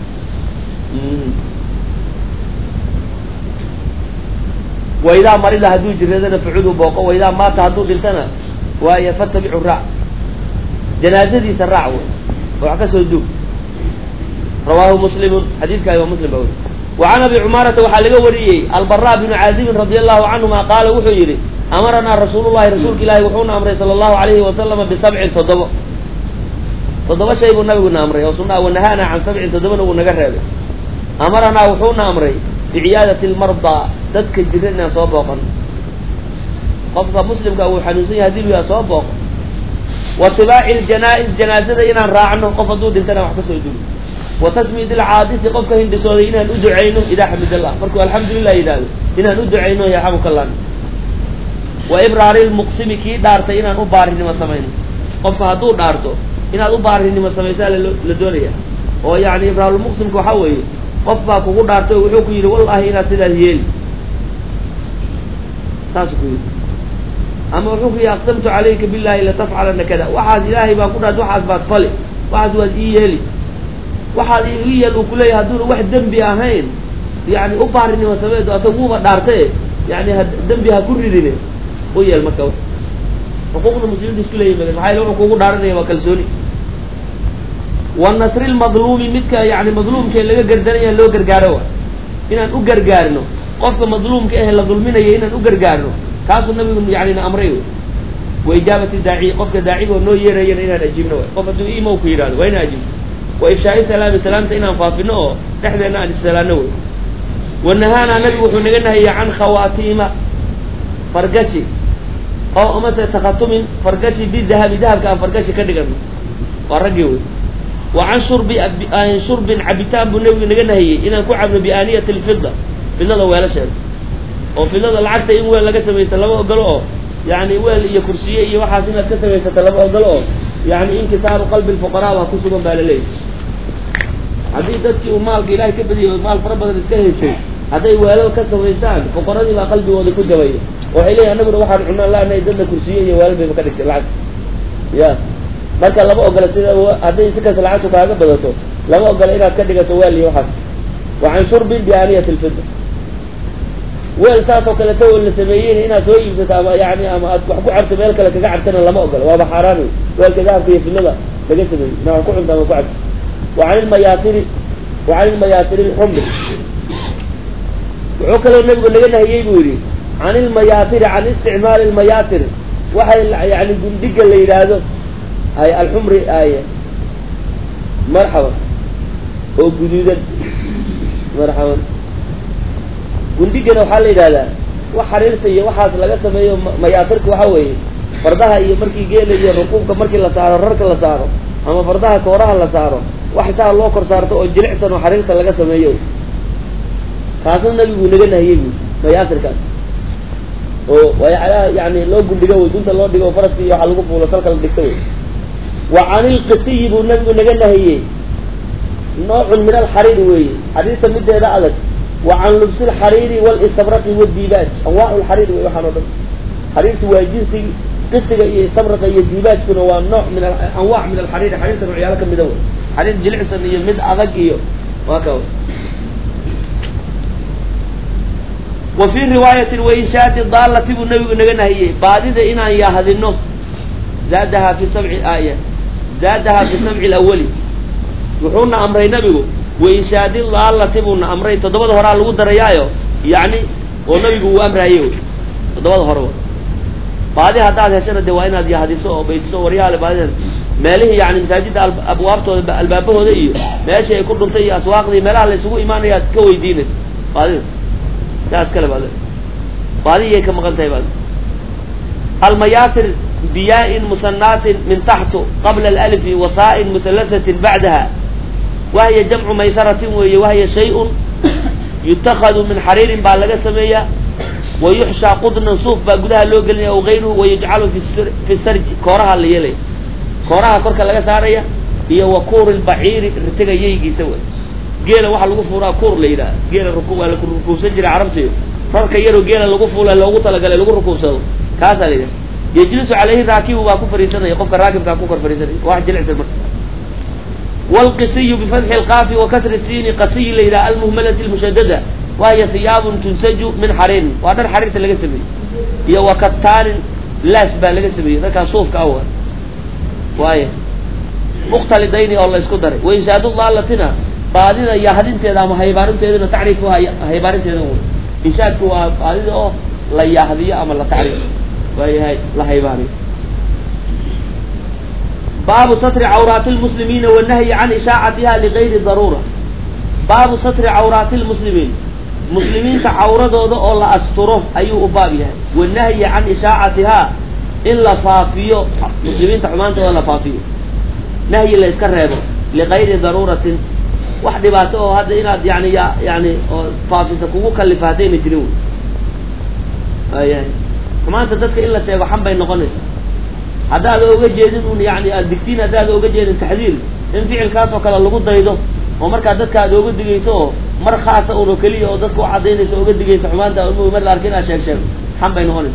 waidaa marida hadduu jiradana facudu booqo waidaa maata hadduu dhintana waayo fatabicu raac janaazadiisa raac wey wax ka soo duug rawaahu muslimun xadiidka imaam muslim baa weri وعن أبي عمارة وحا لغا وريي البراء بن عازب رضي الله عنهما قال وحو يري أمرنا رسول الله رسولك الله وحونا أمري صلى الله عليه وسلم بسبع تضبع تضبع شيء النبي أمري وصلنا ونهانا عن سبع تضبع ونقرب أمرنا وحونا أمري بعيادة المرضى تدك الجرين صوبقا قفص مسلم كأو حنوسي هذه يا صوبق واتباع الجنائز جنازة إنا راعنا قفضوا دلتنا وحكسوا يدول وتسميد العادث قفك هندسوه إنا ندعينه إذا حمد الله فركو الحمد لله إذا إنا ندعينه يا حمك الله وإبرار المقسم كي دارت إنا نباره لما سمعينه قفك هدو دارته إنا نباره لما سمعيته للدولية ويعني إبرار المقسم كحوي قفك كو دارته وحوكو يلي والله إنا سيدا هيلي ساسو كو يلي أما وحوكو يقسمت عليك بالله إلا تفعلن كذا وحاز إلهي باقودات وحاز باتفلي وحاز وزي يلي waxaad iyal uu kuleeyahay hadduu wax dambi ahayn yani u baarinimo sameeyo asaguba dhaartay yani dambi ha ku ridine u yeel marka xuquuqda muslimiinta isku leeyahay maxay loo kugu dhaaranaya waa kalsooni wa nasr al madlumi midka yani madlumka laga gardanaya loo gargaaro inaan u gargaarno qofka madlumka ah la dulminayo inaan u gargaarno kaasoo nabigu yani amray wa ijaabati daa'i qofka daa'iga noo yeerayna inaan ajibno qof haduu iimo ku yiraahdo waa inaan ajibno وإفشاء سلام سلامته إنا فافنه نحن عن السلام نوي والنهانا نبي وحنا هي عن خواتيم فرقشي أو مثلا تختم فرقشي بالذهب ذهب كان فرقشي كده ورجيوي وعن شرب عن شرب عبتان بنوي نجنا هي إن كعب بآنية الفضة في النظر ولا شيء أو في النظر العكس إن ولا قسم يسلمه قالوا يعني ولا هي كرسية هي وحاسين قسم يسلمه قالوا يعني انكسار قلب الفقراء وكسبا بالليل هذه تذكي ومالك إلهي كبدي ومال فربنا نسكيه شيء هذا ولا كسب إنسان فقراني ما قلبي وذي كل جويه وإليه نقول واحد عنا لا أنا يزن كرسية ولا بمكانك العكس يا ما كان لما أقول سيدا هذا يسكت العكس وهذا بدته لما أقول إلى كدك سوالي وحس وعن شرب بآنية الفضة والساسو كلا تو اللي سبيين هنا سوي بتتابع يعني أما أتحكوا عرت مالك لك قعدتنا لما أقول وهذا حرامي والكذاب في في النظر لقيت بي ما أقول عندما قعد وعن المياسر وعن المياسر الحمر وعكل النبي قال لنا هي يقولي عن المياسر عن استعمال المياسر وحي يعني جندق اللي هذا أي الحمر آية مرحبا وجديدا مرحبا جندقنا وحال هذا وحريرته iyo waxaas laga sameeyo mayaatirku waxa weeye fardaha iyo markii geela iyo rukuubka markii la saaro rarka la saaro ama fardaha kooraha la saaro wax saa loo kor saarto oo jilicsan oo xariirta laga sameeyo kaasna nabigu naga nahiyay mayaatirkaas oo way yaani loo gudbiga wadunta loo dhigo faraska iyo waxa lagu fuulo salka la dhigto wa anil qasiyib nabigu naga nahiyay nooc min al xariir weeye hadiisa mideeda adag وعن لبس الحرير والاستبرق والديباج أنواع الحرير وحنا حرير واجنسي قصة استبرق الديباج كنا ونوع من أنواع من الحرير حرير كانوا عيالك مدور حرير جلعس إنه يمد أذق إياه وهكذا وفي رواية وإنشاءات الضالة بالنبي نجنا هي بعد ذا إن يا هذه النوع زادها في سبع آية زادها في سبع الأولي وحنا أمرين نبيه وإنشاد الله الله تبون أمري تضبط هراء الودر يايو يعني ونبي هو أمر أيو تضبط هراء بعد هذا هالشيء دوائنا دي حديثه بيتسو وريال بعد ماله يعني مساجد أبواب الباب هذا إيه ماشي يكون نطي أسواق دي ماله اللي سووا إيمانيات كوي دينه بعد ده أسكال بعد بعد يه كم قلت بعد المياسر بياء مسنات من تحته قبل الألف وثاء مثلثة بعدها وهي جمع ميسرة وهي شيء يتخذ من حرير بالغ سمية ويحشى قطن صوف باقودها لوغل أو غيره ويجعله في السر في السرج كورها اللي يلي كورها كورك لغا سارية هي وكور البعير رتقى يجي سوى جيل واحد لغفورها كور ليلا جيل الركوب على الركوب سجل عربتي فرق يرو جيل لغفور لو قتل قال لغو ركوب سوى كاسا ليلا يجلس عليه الراكب وباكو فريسان يقف الراكب كاكو فريسان واحد جلع سمر والقسي بفتح القاف وكسر السين قسي ليلى المهملة المشددة وهي ثياب تنسج من حرير وهذا الحرير اللي قسمي هي وكتان لاسبا اللي قسمي ذاك صوف كأول وهي مختلطين الله يسكدر وإنشاء الله لتنا بعدين يا هدين تدا ما هيبارن تدا تعرفها هيبارن تدا إنشاء كوا بعدين أو لا يا هدي أما لا تعرف وهي هاي لا هيبارن باب ستر عورات المسلمين والنهي عن إشاعتها لغير ضرورة باب ستر عورات المسلمين مسلمين كعورضوا الله أستره أي أبابها والنهي عن إشاعتها إلا فافيو مسلمين تحمانته ولا فافيو نهي اللي يسكرهبه لغير ضرورة واحد باته هذا إناد يعني يعني فافي سكوك اللي فاتين يجرون أيه كمان تذكر إلا شيء وحن بين نقنص هذا هذا هو جيدين يعني الدكتين هذا هو جيدين تحذير إن فعل كاس وكلا اللقود ضيده ومر كذلك هذا هو جد جيسوه مر خاصة أو نكلية أو ذكوا عدين يسوي جد جيس حمان ده المهم مر لاركين شيء شيء حن بين نقنص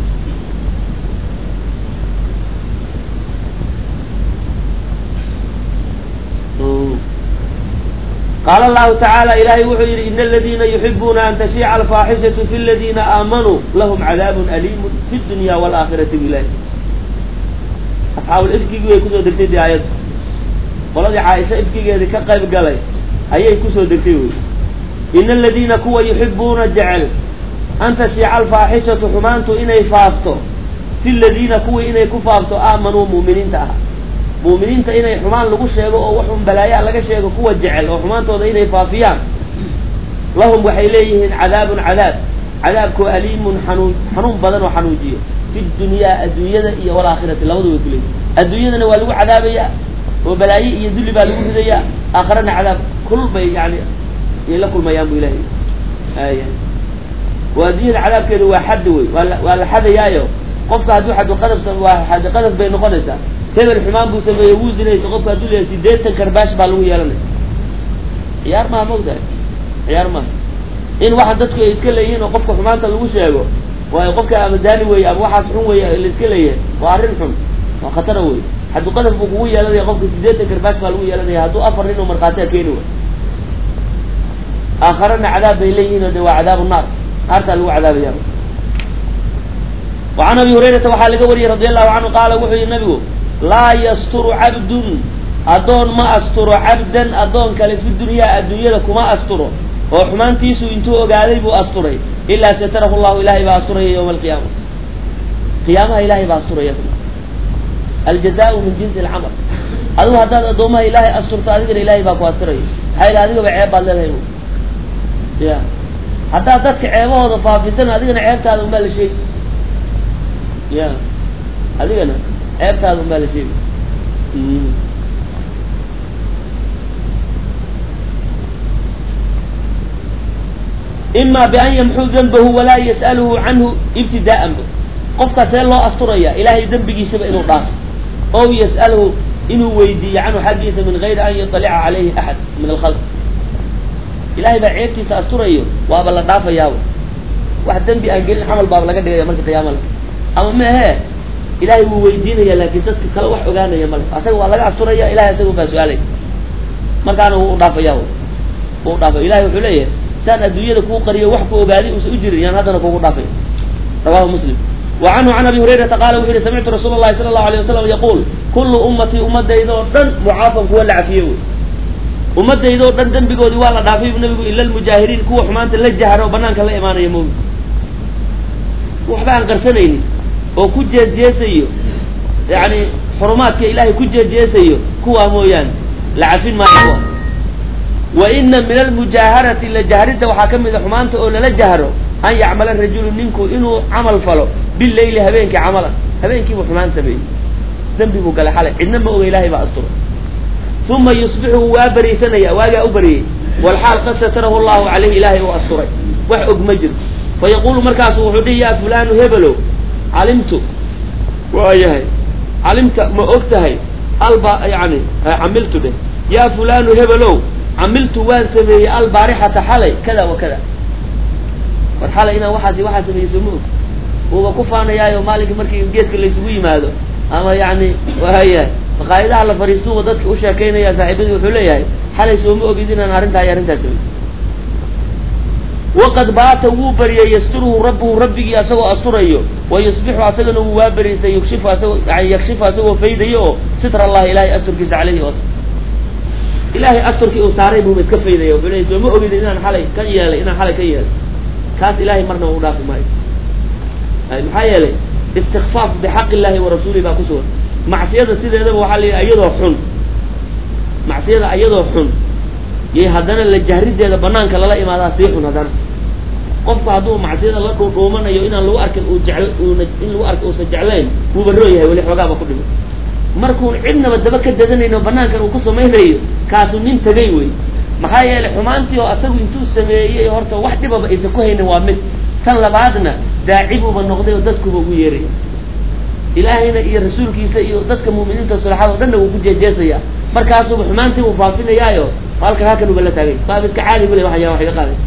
قال الله تعالى إلهي وحي إن الذين يحبون أن تشيع الفاحشة في الذين آمنوا لهم عذاب أليم في الدنيا والآخرة بالله أصحاب الإفك يكسوا دكتي دي آيات والله عائشة إفك يذكى قيب قالي أي يكسوا دكتي إن الذين كوا يحبون جعل أن تشيع الفاحشة حمانت إني فافتو في الذين كوا إني كفافتو آمنوا مؤمنين تأها مؤمنين إنay xumaan lagu sheego oo waxun balaayaa laga sheego kuwa jecel oo xumaantooda inay faafiyaan lahum waxay leeyihiin cadaabun cadaab cadaabku aliimun xanuun xanuun badan oo xanuujiyo fi dunya adduunyada iyo wal aakhirati labadu way kulay adduunyadana waa lagu cadaabaya oo balaayi iyo dulli baa lagu ridaya aakhirana cadaab kul bay yani ila kulmayaan bu ilaahay aaya waadiin cadaabkeedu waa xad way waa la xadayaayo qofka haduu xad qadab waa xad qadab bay noqonaysaa hebel xumaan buu sameeyay wuu zinayay qofka haduu leeyahay sideetan karbaash baa lagu yeelanay ciyaar ma moogtahay ciyaar ma in waxa dadku ay iska leeyihiin oo qofka xumaanta lagu sheego waa qofka ama daali weey ama waxaas xun weey la iska leeyahay waa arrin xun waa khatar weey haduu qadaf buu kugu yeelanay qofka sideetan karbaash baa lagu yeelanay haduu afar nin oo marqaati keeni way آخرنا عذاب إليه ودوا عذاب النار أرسل له عذاب يوم. وعن أبي هريرة وحال قوري رضي الله عنه قال وحي النبي لا يستر عبد أدون ما أستر عبدا أدون كان في الدنيا الدنيا لكم ما أستره وحمان تيسو انتو قالب أستره إلا ستره الله إلهي بأستره يوم القيامة قيامة إلهي بأستره يتم الجزاء من جنس العمل أدو هذا أدوما إلهي أستر تأذير إلهي باكو أستره هاي الهذه بعيب الله يهو يا حتى ذاتك عيبه وضفا في سنة هذه أنا عيبت هذا مبال شيء يا هذه أنا عيبت هذا مبال شيء إما بأن يمحو ذنبه ولا يسأله عنه ابتداء به قفك سير الله أسطرية إلهي ذنبك يسبق إنه ضعف أو يسأله إنه ويدي عنه حديث من غير أن يطلع عليه أحد من الخلق إلهي بعيبتي سأسطرية وابا الله ضعف ياهو واحد ذنبي أنقل حمل باب لقد يملك قيامة لك أما ما هي إلهي هو ويدينا يا لكن تذكر كلا واحد وقانا يا ملك أسأقوا الله أسطرية إلهي أسأقوا فاسؤالي ما كانوا هو ضعف ياهو هو ضعف إلهي وحليه سان الدنيا كو قريه وحكو وبالي وسأجري يعني هذا نكو ضعفي رواه مسلم. وعنه عن أبي هريرة قال وحيد سمعت رسول الله صلى الله عليه وسلم يقول كل أمتي أمد إذا دن معافى هو العافية أمد إذا دن دن بيقول والله دافي النبي إلا المجاهرين كو حمانة الجهر وبنانك الله إيمان يمون وحبان قرسنين وكجة جيسيو يعني حرمات كإلهي كجة جيسيو كو أمويان لعافين ما هو وإن من المجاهرة إلا جهرته وحاكم إذا حمانته أولا لجهره أن يعمل الرجل منكم إنه عمل فلو بالليل هبينك عملا هبينك وحمان سبيل ذنبي بقال حالك إنما هو إلهي بأسطره ثم يصبح وابري ثنيا واجا أبري والحال قد ستره الله عليه إلهي وأسطره وحق مجر فيقول مركز وحدي يا فلان هبلو علمت وآيهي علمت ما أكتهي ألبا يعني عملت به يا فلان هبلو عملت واسمي البارحة حالي كذا وكذا والحالة هنا واحد واحد يسموه هو كفانا يا يوم مالك مركي جيت كل يسوي ماذا أما يعني وهي maqaayidaha la fariisto dadka u sheekeynaya saaxiibadii wuxuu leeyahay xalay sooma ogid inaan arrintaa iyo arrintaas samey waqad baata wuu bariyay yasturuhu rabbuhu rabbigii asagoo asturayo wa yusbixu asagana wuu waa bariistay yukshifu asagoo yani yakshifu asagoo faydayo oo sitra allahi ilahay asturkiisa caleyhi os ilaahay asturkii uu saaray buuba iska faydaya wuxuu leeyay sooma ogid inaan xalay ka yeelay inaan xalay ka yeelay kaas ilaahay marna u dhaafi maayo maxaa yeelay istikfaaf bixaqi illahi wa rasuulihi baa kusugan macsiyada sideedaba waxaa la yidhi iyadoo xun macsiyada iyadoo xun yay haddana la jahrideeda banaanka lala imaadaa sii xun haddana qofku hadduu macsiyada la dhuudhuumanayo inaan lagu arkin uu jecl uuna in lagu ark uusan jeclayn wuuba roo yahay weli xoogaaba ku dhimay markuun cidnaba daba ka dadanayno banaankan uu ku samaynayo kaasu nin tegay wey maxaa yeelay xumaantii oo asagu intuu sameeyey horta wax dhibaba aysan ku haynin waa mid tan labaadna daacibuuba noqday oo dadkuba ugu yeeraya ilaahayna iyo rasuulkiisa iyo dadka mu'miniinta sulaxada o dhanna wuu ku jeejeesayaa markaasuuba xumaantii uu faafinayaayo halka halkan uba la taagay baa midka caadi bule waxan yaa wax iga qaaday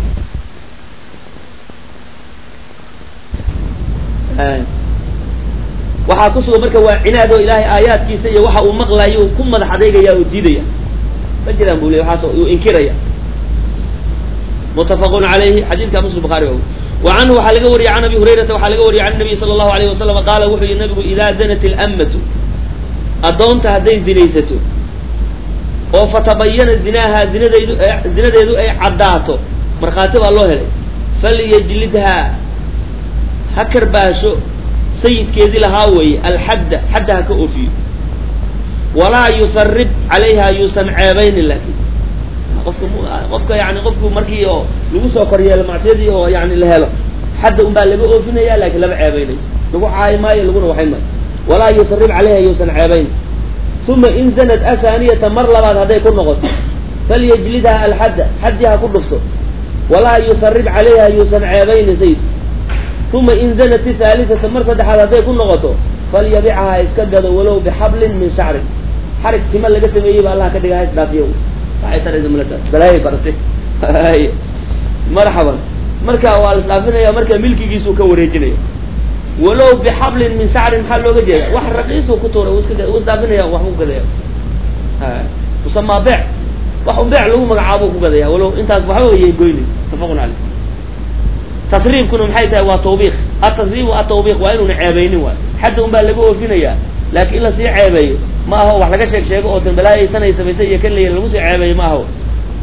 waxaa kusugan marka waa cinaad oo ilaahay aayaadkiisa iyo waxa uu maqlayo uu ku madax adeegaya oo diidaya ma jiraan buu le waxaas uu inkiraya mutafaqun calayhi xadiidka muslim bukhari ba وعنه waxaa laga wariyay can abi hurayrata waxaa laga wariyay can nabiy sala allahu alayh wasalam qaala wuxuu yihi nabigu idaa zanat ilammatu addoonta hadday zinaysato oo fatabayana zinaaha zinadaydu zinadeedu ay caddaato markhaati baa loo helay falyajlidhaa ha karbaasho sayidkeedii lahaa weeye alxadda xadda ha ka oofiyo walaa yusarib calayha yuusan ceebaynin laakin qofka qofka yani qofku markii oo lagu soo kor yeelo macsiyadii oo yani la helo xadda un baa laga oofinaya laakin lama ceebaynayo lagu caayi maayo laguna waxay maayo walaa yusarib calayha yuusan ceebayn uma in zanad ahaaniyata mar labaad hadday ku noqoto falyajlidha alxadda xaddii ha ku dhufto walaa yusarib calayha yuusan ceebaynin sayidku uma in zanat ihaalihata mar saddexaad hadday ku noqoto falyabichaa ha iska gado walow bixablin min shacrin xarig tima laga sameeyey ba allah ka dhiga ha isdhaafiyo balaahay barate marxaban marka waa la isdhaafinaya marka milkigiisuu ka wareejinaya walow bixablin min shacrin maxaa looga jeeda wax raqiisuu ku tuuray iska isdhaafinaya wax ku gadaya musamaa beec wax un beec lagu magacaabo ku gadaya walow intaas waxa weeye goyni mutafaqun caleyh tasriibkuna maxay tahay waa tawbiiq atasriibu atawbiiq waa inuuna ceebaynin waay xadda un baa laga oofinayaa laakin in lasii ceebeeyo ma aho wax laga sheeg sheego oo tan balaayo tanay samaysay iyo kan lagu sii ceebeeyo ma aho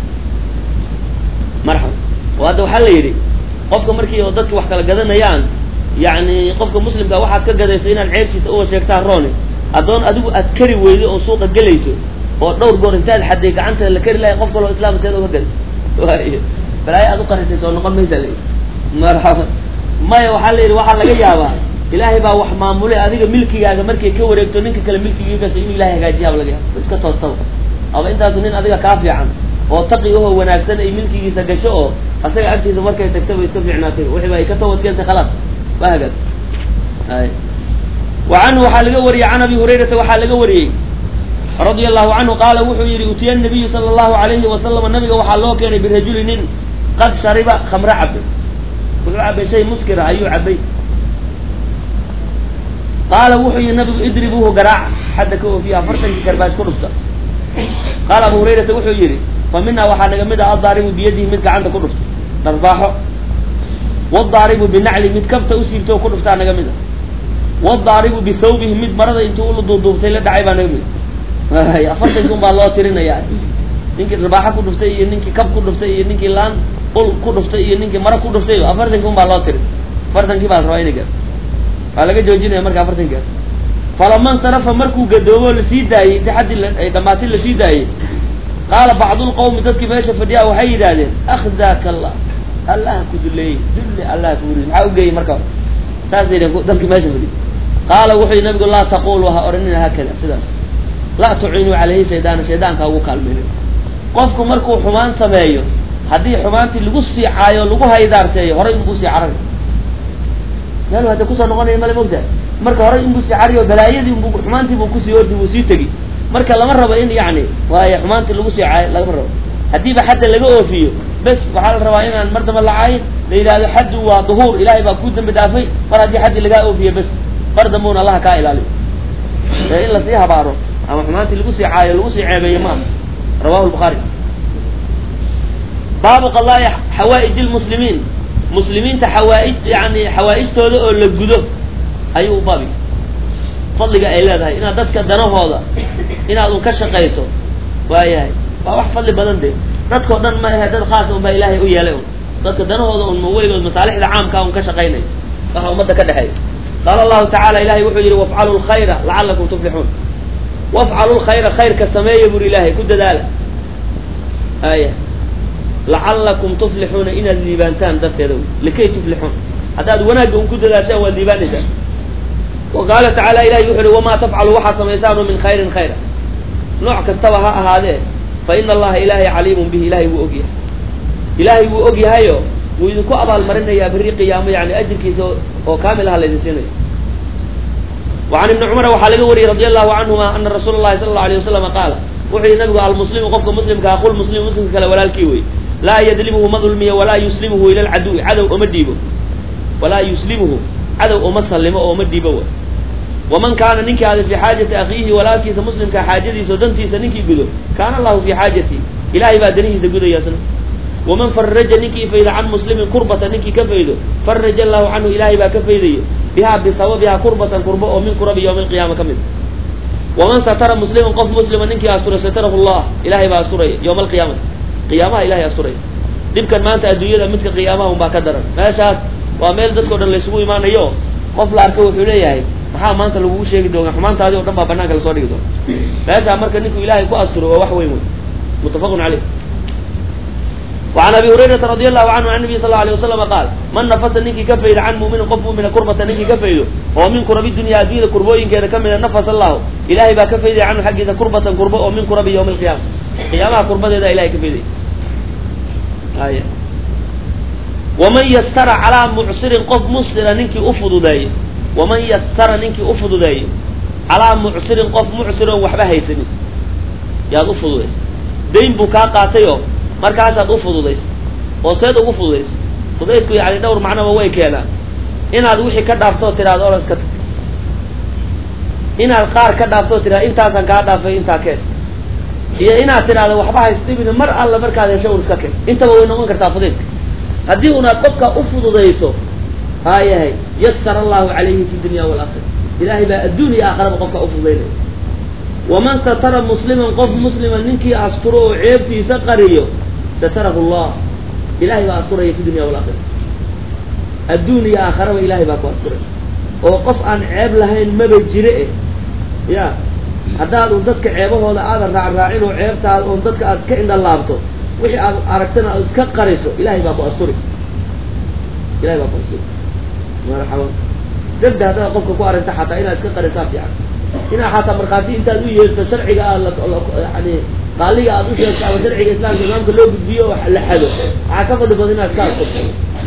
marxaba oo hadda waxaa la yidhi qofka markii oo dadki wax kala gadanayaan yani qofka muslimka waxaad ka gadayso inaad ceebtiisa uga sheegtaan rooni addoon adigu aad kari weyday oo suuqa gelayso oo dhowr goor intaad xaday gacanta la kari lahay qof kaloo islaam seed uga gaday balaayo aad uqarisay soo noqon maysa la yidhi marxaba maya waxaa la yidhi waxaa laga yaabaa ilaahay baa wax maamulay adiga milkigaaga markay ka wareegto ninka kale milkigiigas inuu ilahay hagaajiyaaba laga yaaba iska toostaba aba intaasu nin adiga kaa fiican oo taqi ahoo wanaagsan ay milkigiisa gasho oo asaga agtiisa markay tagtaba iska fiicnaatay wixii ba ay ka toobad keentay khalaas waa hagaag ay wa canhu waxaa laga wariyey can abi hurayrata waxaa laga wariyey radia allahu canhu qaala wuxuu yihi utiya nabiyu sala allahu alayhi wasalama nabiga waxaa loo keenay birajuli nin qad shariba khamre cabay wuxuu cabay shay muskira ayuu cabay qaala wuxuu yihi nabigu idribuuhu garaaca xadda ka oofiya afartankii karbaash ku dhufta qaala abu hurayrata wuxuu yihi fa minaa waxaa naga mid ah addaaribu biyadihi mid gacanta ku dhufta dharbaaxo wadaaribu binacli mid kabta usiibto ku dhuftaa naga mid a wadaaribu bithawbihi mid marada intuu ula duuduubtay la dhacay baa naga mid a afartankii un baa loo tirinayaa ninkii dharbaaxo ku dhuftay iyo ninkii kab ku dhuftay iyo ninkii laan ul ku dhuftay iyo ninkii mara ku dhuftay afartankii un baa loo tirin afartankii baa la rabaa ina gaar waa laga joojinaya marka afartan gaar falama nsarafa markuu gadoomo lasii daayey inti xaddi dhamaati lasii daayey qaala bacdulqawmi dadkii meesha fadhiyaa waxay yidhaahdeen akhzaaka allah allaha ku duleeyey dulli allaha ku wuri maxaa ugeeyey marka saas yidheen dadkii meesha fadhiya qaala wuxuu yihi nabigu laa taqulu ha oranina haakada sidaas laa tuciinuu calayhi shaydaana shaydaanka ugu kaalmeynin qofku markuu xumaan sameeyo haddii xumaantii lagu sii caayo lagu haydaarteeyo horay inbuu sii carari meel hadda kusoo noqonaya male mogtahay marka horay inbuu sii cariyo balaayadii inbu xumaantii buu kusii ordi buu sii tegi marka lama rabo in yani waayo xumaantii lagu sii caayo lagama rabo haddiiba xadda laga oofiyo bes waxaa la rabaa inaan mar damba la caayin la yidhahdo xaddu waa duhuur ilahay baa ku dambi dhaafay mar haddii xaddii lagaa oofiyo bes mar dambuuna allaha kaa ilaaliyo ee in lasii habaaro ama xumaantii lagu sii caayo lagu sii ceebeeyo maaha rawahu lbukhaari. baabu qadaa'i xawaa'ij lmuslimiin, muslimiinta xawaaij yani xawaa'ijtooda oo la gudo ayuu u baabi fadliga ay leedahay inaad dadka danahooda inaad un ka shaqayso waayahay waa wax fadli badan de dadkao dhan ma ahe dad khaasa un baa ilaahay u yeelay un dadka danahooda un ma weligood masaalixda caamkaa un ka shaqaynay waxa ummadda ka dhexeeya. qaala allahu tacala ilahay wuxuu yidhi wafcalu lkhayra lacalakum tuflixuun, wafcalu lkhayra khayrka sameeya buri ilaahay ku dadaala aya lacalakum tuflixuuna inaad liibaantaan darteeda likay tuflixuun haddaad wanaagga un ku dadaashaan waad liibaanaysaa. wa qaala tacaala ilahay wuxu uhi wamaa tafcalu waxaad samaysaanu min khayrin khayra nooc kastaba ha ahaadee fa ina allaha ilaahay caliimun bihi ilahay wuu og yahay ilaahay wuu og yahayo wuu idinku abaalmarinayaa berri qiyaamo yani ajirkiisa oo kaamil aha laydin siinayo. wa can ibni cumara waxaa laga wariyey radi allahu canhuma ana rasuula llahi sala allau alay wasalama qaala wuxuu yihi nabigu almuslimu qofka muslimka aqul muslim muslimka kale walaalkii wey laa yadlimuhu ma dulmiyo walaa yuslimuhu ila alcaduwi cadow oma dhiibo walaa yuslimuhu cadow oma sallimo oo oma dhiibo w waman kaana ninkii aada fii xaajati akhiihi walaalkiisa muslimka xaajadiisa oo dantiisa ninkii gudo kaana allahu fii xaajati ilahay baa danihiisa gudaya isna. waman faraja ninkii faydo can muslimin kurbata ninkii ka faydo faraja allahu canhu ilahay baa ka faydayo bihaa bisababihaa kurbatan kurbo oo min kurabi yawmi alqiyaama ka mid. waman satara musliman qof muslima ninkii asturay satarahu llah ilahay baa asturaya yawma alqiyaamati qiyaamaha ilahay asturaya. dhibkan maanta adduunyada midka qiyaamaha un baa ka daran meeshaas waa meel dadkao dhan laysugu imaanayo qof la arka wuxuu leeyahay maxaa maanta lagugu sheegi doona xumaantaadi o dhan baa banaanka lasoo dhigi doona meeshaa marka ninkuu ilaahay ku asturo waa wax weyn wey muttafaqun caleyh. وعن أبي هريرة رضي الله عنه عن النبي صلى الله عليه وسلم قال من نفس نكي كفيد عن مؤمن قف مؤمن كربة نكي كفيد ومن كرب الدنيا الدنيا كربوين كذا كمل نفس الله إلهي با كفيد عنه حق إذا كربة كربة ومن كرب يوم القيامة قيامة كربة إذا إلهي كفيد آية. ومن يسر على معسر قف مسر نكي أفض داي ومن يسر نكي أفض داي على معسر قف معسر وحبه هيتني يا أفض داي دين بكاء قاتيو markaasaad u fududays oo seed ugu fududays fudaydku yani dhowr macnoba way keenaan inaad wixii ka dhaaftoo tidhahdo oran iska tag inaad qaar ka dhaaftoo tidhahdo intaasaan kaa dhaafay intaa keen iyo inaad tidhahdo waxba haysdhibina mar alla markaad hesho un iska keen intaba way noqon kartaa fudaydka haddii unaad qofka u fududayso haayahay yasara allahu calayhi fi dunya walaakira ilaahay baa adduun iyo aakharaba qofka u fududaynaya. waman satara musliman qof muslima ninkii asturo oo ceebtiisa qariyo satarahu llah ilahay baa asturaya fi dunya walaakira adduun iyo aakharaba ilahay baa ku asturay oo qof aan ceeb lahayn maba jire eh ya haddaad un dadka ceebahooda aadan raacraacin oo ceebtaada oon dadka aad ka indhalaabto wixii aad aragtana aad iska qariso ilahay baa ku asturi ilahay baa ku asturi marxaba dabda haddaad qofka ku aragta xataa inaad iska qarisaa fiican inaa xataa markhaati intaad u yeerto sharciga aad yani qaaliga aad u sheegto ama sharciga islaamka imaamka loo gudbiyo la xado waxaa ka fadli badan inaad iska asturto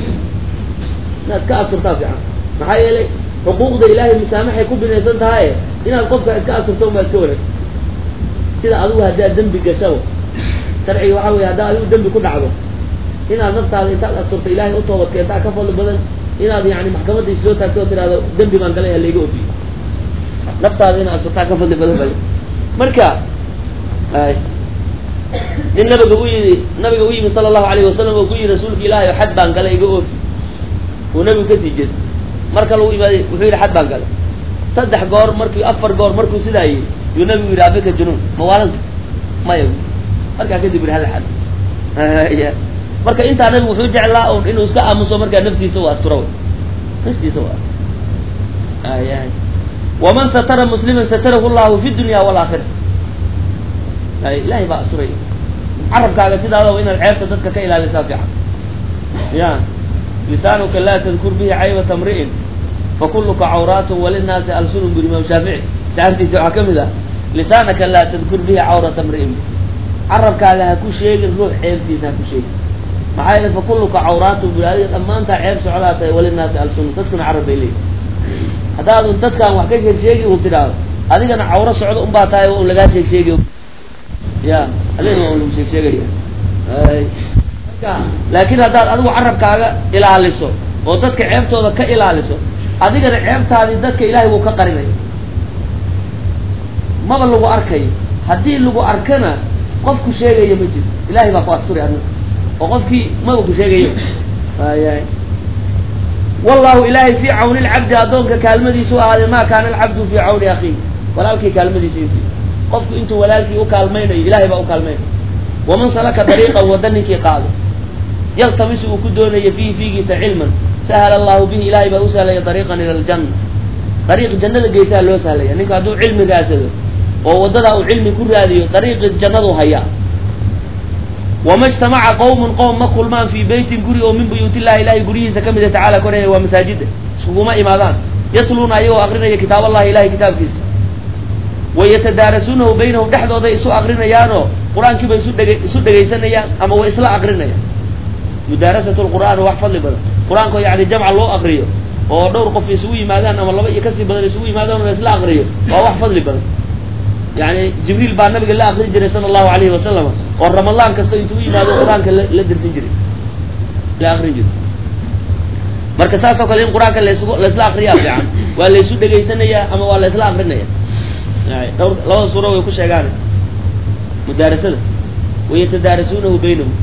inaad iska asturtaa fiican maxaa yeelay xuquuqda ilaahay musaamaxay ku binaysan tahaye inaad qofka iska asturto unbaa iska wanaagsan sida adigu haddaad dembi gasho sharciga waxaa wey haddaa adigu dembi ku dhacdo inaad naftaada intaad asturto ilaahay u toobad keentaa ka fadli badan inaad yani maxkamadda isloo taagto oo tidhahdo dembi baan galay halayga ofiyo naftaada inaad asturtaa ka fadli badan bal marka ay nin nabiga u yidhi nabiga u yimi sala allahu alayhi wasalam oo ku yihi rasuulka ilaahay o xad baan galay iga oofi uu nabigu kasii jeed marka lagu imaaday wuxuu yidhi xad baan galay saddex goor markii afar goor markuu sidaa yidhi yuu nabigu yidhi abika junuun mawaalanta maya markaa kadib yidhi hal xad ya marka intaa nabigu wuxuu jeclaa un inuu iska aamuso markaa naftiisa u asturo naftiisa u asturo aya waman satara musliman satarahu llahu fi dunya walaakira ay ilahay baa asturay carabkaaga sidaada inaad ceebta dadka ka ilaalisaa fiican ya lisaanuka laa tadkur bihi caybata mri'in fakuluka cawraatun walinaasi alsunun buri imaam shaafici shaartiisa waxaa kamid ah lisaanaka laa tadkur bihi cawrata mri'in carabkaaga ha ku sheegin ruux ceebtiisa ha ku sheegin maxaa yeele fakuluka cawraatun buri adiga dhammaantaa ceeb socdaa tahay walinaasi alsunun dadkuna carab bay leeyihin haddaadun dadkaan wax ka sheeg sheegi un tidhaahdo adigana cawro socdo un baa tahay un lagaa sheeg sheegi ya adigana un lagu sheeg sheegaya marka laakin haddaad adigu carabkaaga ilaaliso oo dadka ceebtooda ka ilaaliso adigana ceebtaadii dadka ilahay wuu ka qarinaya maba lagu arkayo haddii lagu arkana qofku sheegaya ma jiro ilaahay baa ku asturi adna oo qofkii maba ku sheegayo ayaay wallahu ilaahay fi cawni alcabdi adoonka kaalmadiisu ahaaday ma kaana alcabdu fi cawni akhihi walaalkii kaalmadiisa intii qofku intuu walaalkii u kaalmaynayo ilaahay baa u kaalmaynaya waman salaka dariiqan wada ninkii qaado yaltamisu uu ku doonayo fiihi fiigiisa cilman sahala allahu bihi ilaahay baa u sahlaya dariiqan ila aljanna dariiq jannada geysaa loo sahlaya ninka hadduu cilmi raadsado oo waddadaa uu cilmi ku raadiyo dariiqi jannadu hayaa wama ijtamaca qawmun qowm ma kulmaan fii beytin guri oo min buyuut illahi ilahay guryihiisa ka mida tacaala koraya waa masaajida iskuguma imaadaan yatluuna ayagoo akrinaya kitaab allahi ilahay kitaabkiisa wayatadaarasuunahu baynahum dhexdooday isu akrinayaanoo qur-aankii bay isu dhege isu dhegaysanayaan ama way isla akrinayaan mudaarasatu lqur'aan wax fadli badan qur-aanko yani jamca loo akriyo oo dhowr qof isugu yimaadaan ama laba iyo kasii badan isugu yimaadaan la isla akriyo waa wax fadli badan yani jibriil baa nabiga la akrin jiray sala allahu alayhi wasalam oo ramadaan kasta intuu yimaado qur-aanka la dersin jiray la akrin jiray marka saas oo kale in qur-aanka las la isla akriyaa fiican waa la isu dhegaysanayaa ama waa la isla akrinaya dhowr labada suuro way ku sheegaan mudaarasada wayatadaarasuunahu baynahum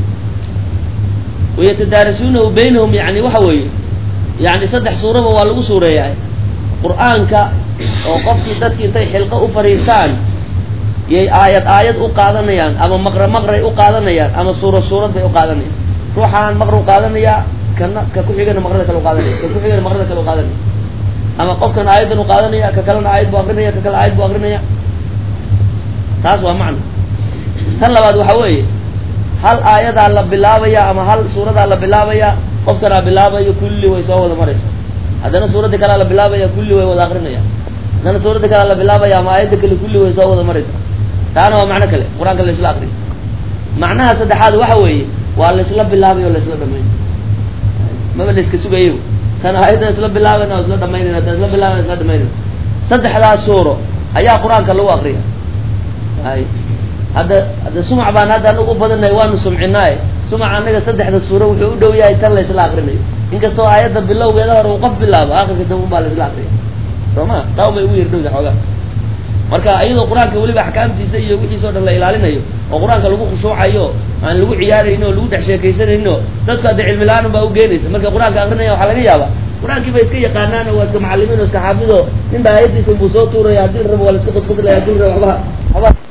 wayatadaarasuunahu baynahum yani waxa weeye yani saddex suuraba waa lagu suureeyaa qur-aanka oo qofkii dadki intay xilqo u fariistaan yay aayad aayad u qaadanayaan ama maqra maqray u qaadanayaan ama suura suurad bay u qaadanayaan ruuxaan maqra u qaadanayaa kana ka ku xigana maqrada kale u qaadanaya ka ku xigana maqrada kale u qaadanaya ama qofkan aayadan u qaadanaya ka kalena aayad buu akrinaya ka kale aayad buu akrinaya taas waa macno tan labaad waxa weeye hal aayadaa la bilaabaya ama hal suuradaa la bilaabaya qofkanaa bilaabayo kulli way soo wada maraysa haddana suuradda kalea la bilaabaya kulli way wada akrinaya haddana suuradda kalea la bilaabaya ama aayadda kale kulli way soo wada maraysa taana waa macno kale qur-aanka la isla akriyo macnaha saddexaad waxa weeye waa la isla bilaabay o la isla dhamayn maba la iska sugayo tan aayaddan isla bilaabayna o isla dhamaynayna tan isla bilaabayna isla dhamaynayna saddexdaas suuro ayaa qur-aanka lagu akriya hay hadda hadda sumac baan hadda anagu u badannahay waanu sumcinaaye sumac anaga saddexda suuro wuxuu u dhow yahay tan la isla akrinayo inkastoo aayadda bilowgeeda hore uu qof bilaabo akhirka dambe un baa la isla akriya soo ma taa bay ugu yar dhowda xoogaa marka iyadoo qur-aanka weliba axkaamtiisa iyo wixiisa o dhan la ilaalinayo oo qur-aanka lagu khushuucayo aan lagu ciyaarayno o lagu dhex sheekaysanayno dadku hadda cilmi la-aan baa ugeenaysa markay qur-aanka akrinaya waxaa laga yaabaa qur-aankii bay iska yaqaanaan oo waa iska macalimiin o iska xaafido nin baa aayaddiisa buu soo tuuraya haddii la rabo waa la iska qosqoslaya hadii la rabo waxba waxba